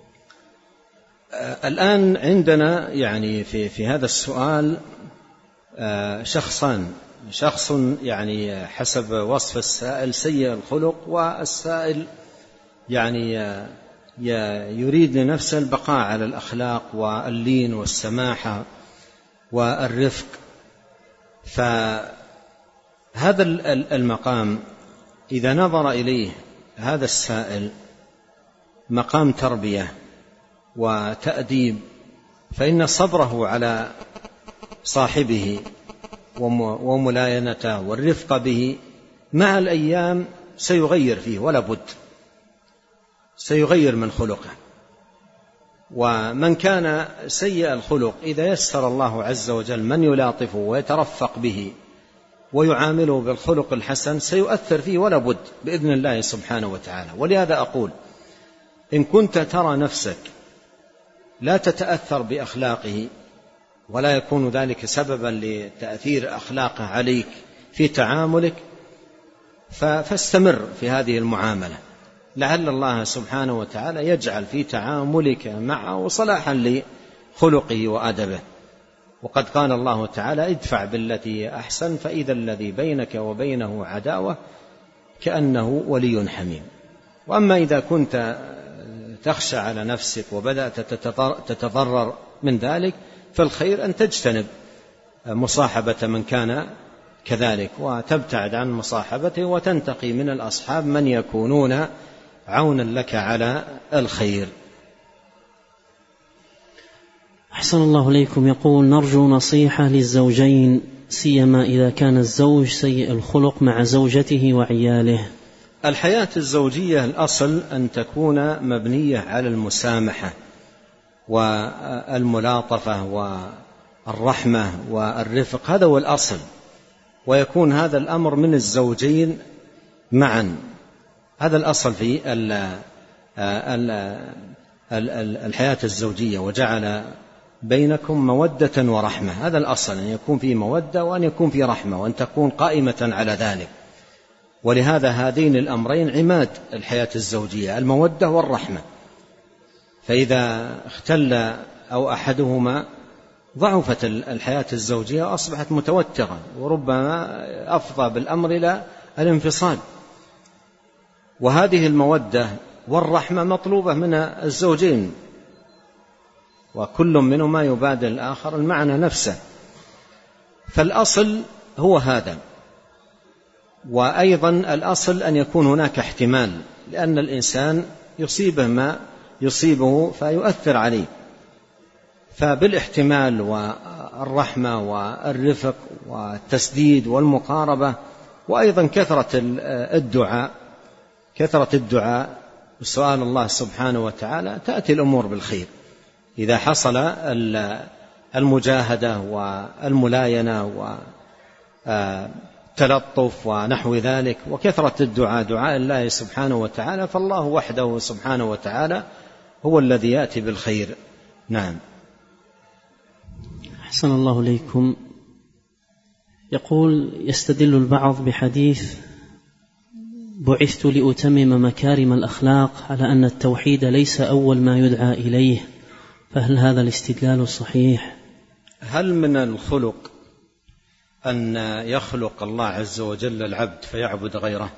الآن عندنا يعني في هذا السؤال شخصان، شخص يعني حسب وصف السائل سيء الخلق، والسائل يعني يريد لنفسه البقاء على الأخلاق واللين والسماحة والرفق. فهذا المقام إذا نظر إليه هذا السائل مقام تربية وتأديب، فإن صبره على صاحبه وملاينته والرفق به مع الأيام سيغير فيه ولا بد، سيغير من خلقه. ومن كان سيء الخلق إذا يسر الله عز وجل من يلاطفه ويترفق به ويعامله بالخلق الحسن سيؤثر فيه ولا بد بإذن الله سبحانه وتعالى. ولهذا أقول: إن كنت ترى نفسك لا تتأثر بأخلاقه ولا يكون ذلك سببا لتأثير أخلاقه عليك في تعاملك، فاستمر في هذه المعاملة، لعل الله سبحانه وتعالى يجعل في تعاملك معه صلاحا لخلقه وأدبه. وقد قال الله تعالى: ادفع بالتي أحسن فإذا الذي بينك وبينه عداوة كأنه ولي حميم. وأما إذا كنت تخشى على نفسك وبدأت تتضرر من ذلك، فالخير أن تجتنب مصاحبة من كان كذلك وتبتعد عن مصاحبته وتنتقي من الأصحاب من يكونون عونا لك على الخير. أحسن الله إليكم. يقول: نرجو نصيحة للزوجين سيما إذا كان الزوج سيء الخلق مع زوجته وعياله. الحياة الزوجية الأصل أن تكون مبنية على المسامحة والملاطفة والرحمة والرفق، هذا هو الأصل، ويكون هذا الأمر من الزوجين معا، هذا الأصل في الحياة الزوجية. وجعل بينكم مودة ورحمة، هذا الأصل، أن يكون في مودة وأن يكون في رحمة وأن تكون قائمة على ذلك. ولهذا هذين الأمرين عماد الحياة الزوجية، المودة والرحمة. فإذا اختل أو أحدهما ضعفت الحياة الزوجية وأصبحت متوترة، وربما أفضى بالأمر إلى الانفصال. وهذه المودة والرحمة مطلوبة من الزوجين، وكل منهما يبادل الآخر المعنى نفسه، فالأصل هو هذا. وأيضا الأصل أن يكون هناك احتمال، لأن الإنسان يصيبه ما يصيبه فيؤثر عليه، فبالاحتمال والرحمة والرفق والتسديد والمقاربة، وأيضا كثرة الدعاء وسؤال الله سبحانه وتعالى، تأتي الأمور بالخير. إذا حصل والمجاهدة والملاينة والتلطف ونحو ذلك، وكثرة الدعاء، دعاء الله سبحانه وتعالى، فالله وحده سبحانه وتعالى هو الذي يأتي بالخير. نعم. أحسن الله إليكم. يقول: يستدل البعض بحديث بعثت لأتمم مكارم الأخلاق على أن التوحيد ليس أول ما يدعى إليه، فهل هذا الاستدلال صحيح؟ هل من الخلق أن يخلق الله عز وجل العبد فيعبد غيره؟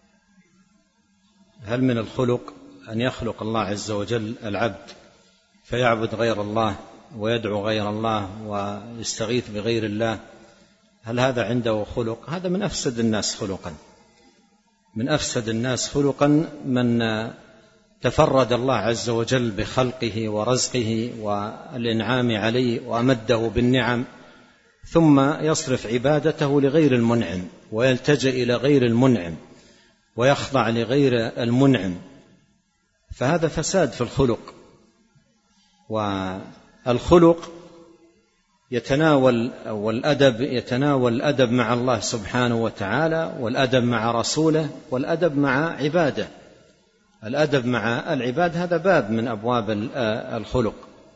هل من الخلق أن يخلق الله عز وجل العبد فيعبد غير الله ويدعو غير الله ويستغيث بغير الله؟ هل هذا عنده خلق؟ هذا من أفسد الناس خلقا، من أفسد الناس خلقا من تفرد الله عز وجل بخلقه ورزقه والإنعام عليه وأمده بالنعم، ثم يصرف عبادته لغير المنعم ويلتجئ إلى غير المنعم ويخضع لغير المنعم، فهذا فساد في الخلق. والخلق يتناول الأدب مع الله سبحانه وتعالى، والأدب مع رسوله، والأدب مع عباده. الأدب مع العباد هذا باب من أبواب الخلق،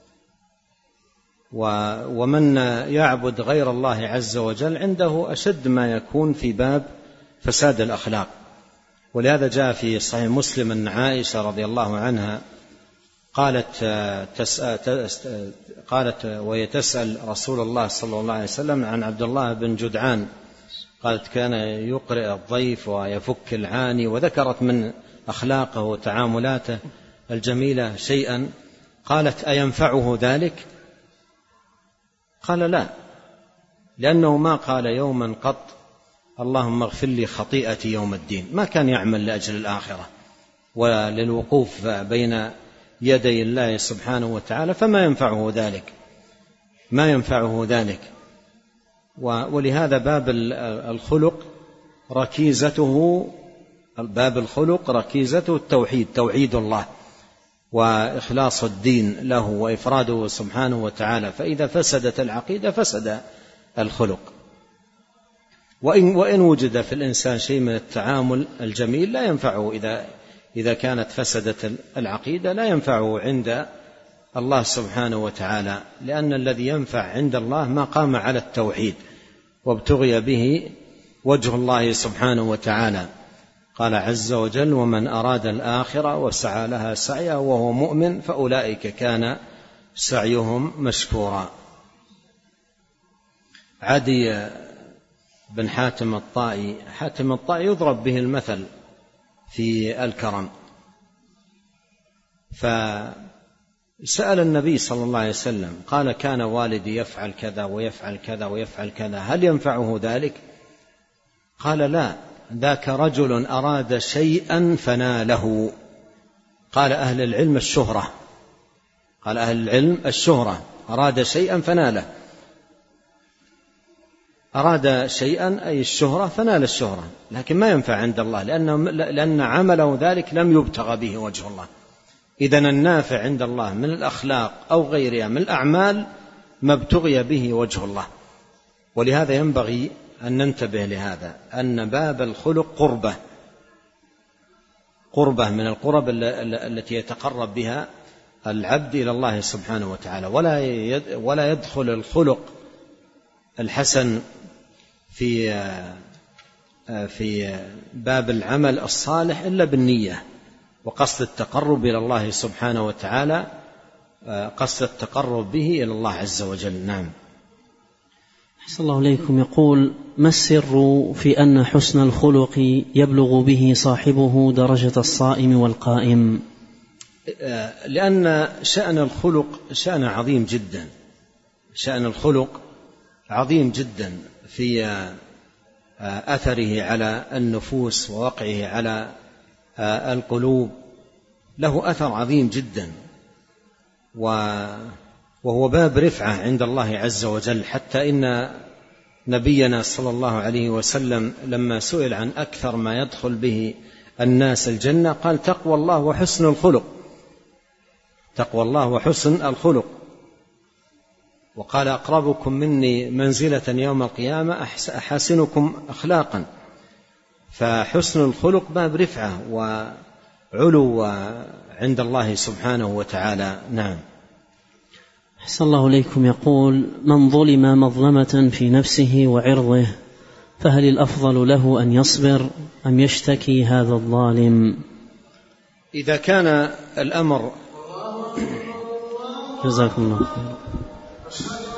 ومن يعبد غير الله عز وجل عنده أشد ما يكون في باب فساد الأخلاق. ولهذا جاء في صحيح مسلم أن عائشة رضي الله عنها قالت وهي تسأل رسول الله صلى الله عليه وسلم عن عبد الله بن جدعان، قالت: كان يقرئ الضيف ويفك العاني، وذكرت من أخلاقه وتعاملاته الجميلة شيئا. قالت: أينفعه ذلك؟ قال: لا، لأنه ما قال يوما قط اللهم اغفر لي خطيئتي يوم الدين، ما كان يعمل لأجل الآخرة وللوقوف بين يدي الله سبحانه وتعالى، فما ينفعه ذلك، ما ينفعه ذلك. ولهذا باب الخلق ركيزته التوحيد، توحيد الله وإخلاص الدين له وإفراده سبحانه وتعالى، فإذا فسدت العقيدة فسد الخلق. وإن وجد في الإنسان شيء من التعامل الجميل لا ينفعه، إذا كانت فسدت العقيدة لا ينفعه عند الله سبحانه وتعالى، لأن الذي ينفع عند الله ما قام على التوحيد وابتغي به وجه الله سبحانه وتعالى. قال عز وجل: ومن أراد الآخرة وسعى لها سعيها وهو مؤمن فأولئك كان سعيهم مشكورا. عدي بن حاتم الطائي يضرب به المثل في الكرم، فسأل النبي صلى الله عليه وسلم قال: كان والدي يفعل كذا ويفعل كذا ويفعل كذا، هل ينفعه ذلك؟ قال: لا، ذاك رجل أراد شيئا فناله. قال أهل العلم الشهرة، أراد شيئا فناله، أراد شيئا أي الشهرة فنال الشهرة، لكن ما ينفع عند الله، لأن عمله ذلك لم يبتغى به وجه الله. إذن النافع عند الله من الأخلاق أو غيرها من الأعمال ما ابتغي به وجه الله. ولهذا ينبغي أن ننتبه لهذا، أن باب الخلق قربة من القرب التي يتقرب بها العبد إلى الله سبحانه وتعالى، ولا يدخل الخلق الحسن في باب العمل الصالح إلا بالنية وقصد التقرب إلى الله سبحانه وتعالى، قصد التقرب به إلى الله عز وجل. نعم. أحسن الله إليكم. يقول: ما السر في أن حسن الخلق يبلغ به صاحبه درجة الصائم والقائم؟ لأن شأن الخلق شأن عظيم جدا، شأن الخلق عظيم جدا في أثره على النفوس ووقعه على القلوب، له أثر عظيم جدا، وهو باب رفعة عند الله عز وجل. حتى إن نبينا صلى الله عليه وسلم لما سئل عن أكثر ما يدخل به الناس الجنة قال: تقوى الله وحسن الخلق. تقوى الله وحسن الخلق. وقال أقربكم مني منزلة يوم القيامة أحسنكم أخلاقا. فحسن الخلق باب رفعة وعلو عند الله سبحانه وتعالى. نعم. أحسن الله إليكم. يقول: من ظلم مظلمة في نفسه وعرضه فهل الأفضل له أن يصبر أم يشتكي هذا الظالم؟ إذا كان الأمر جزاكم الله خير.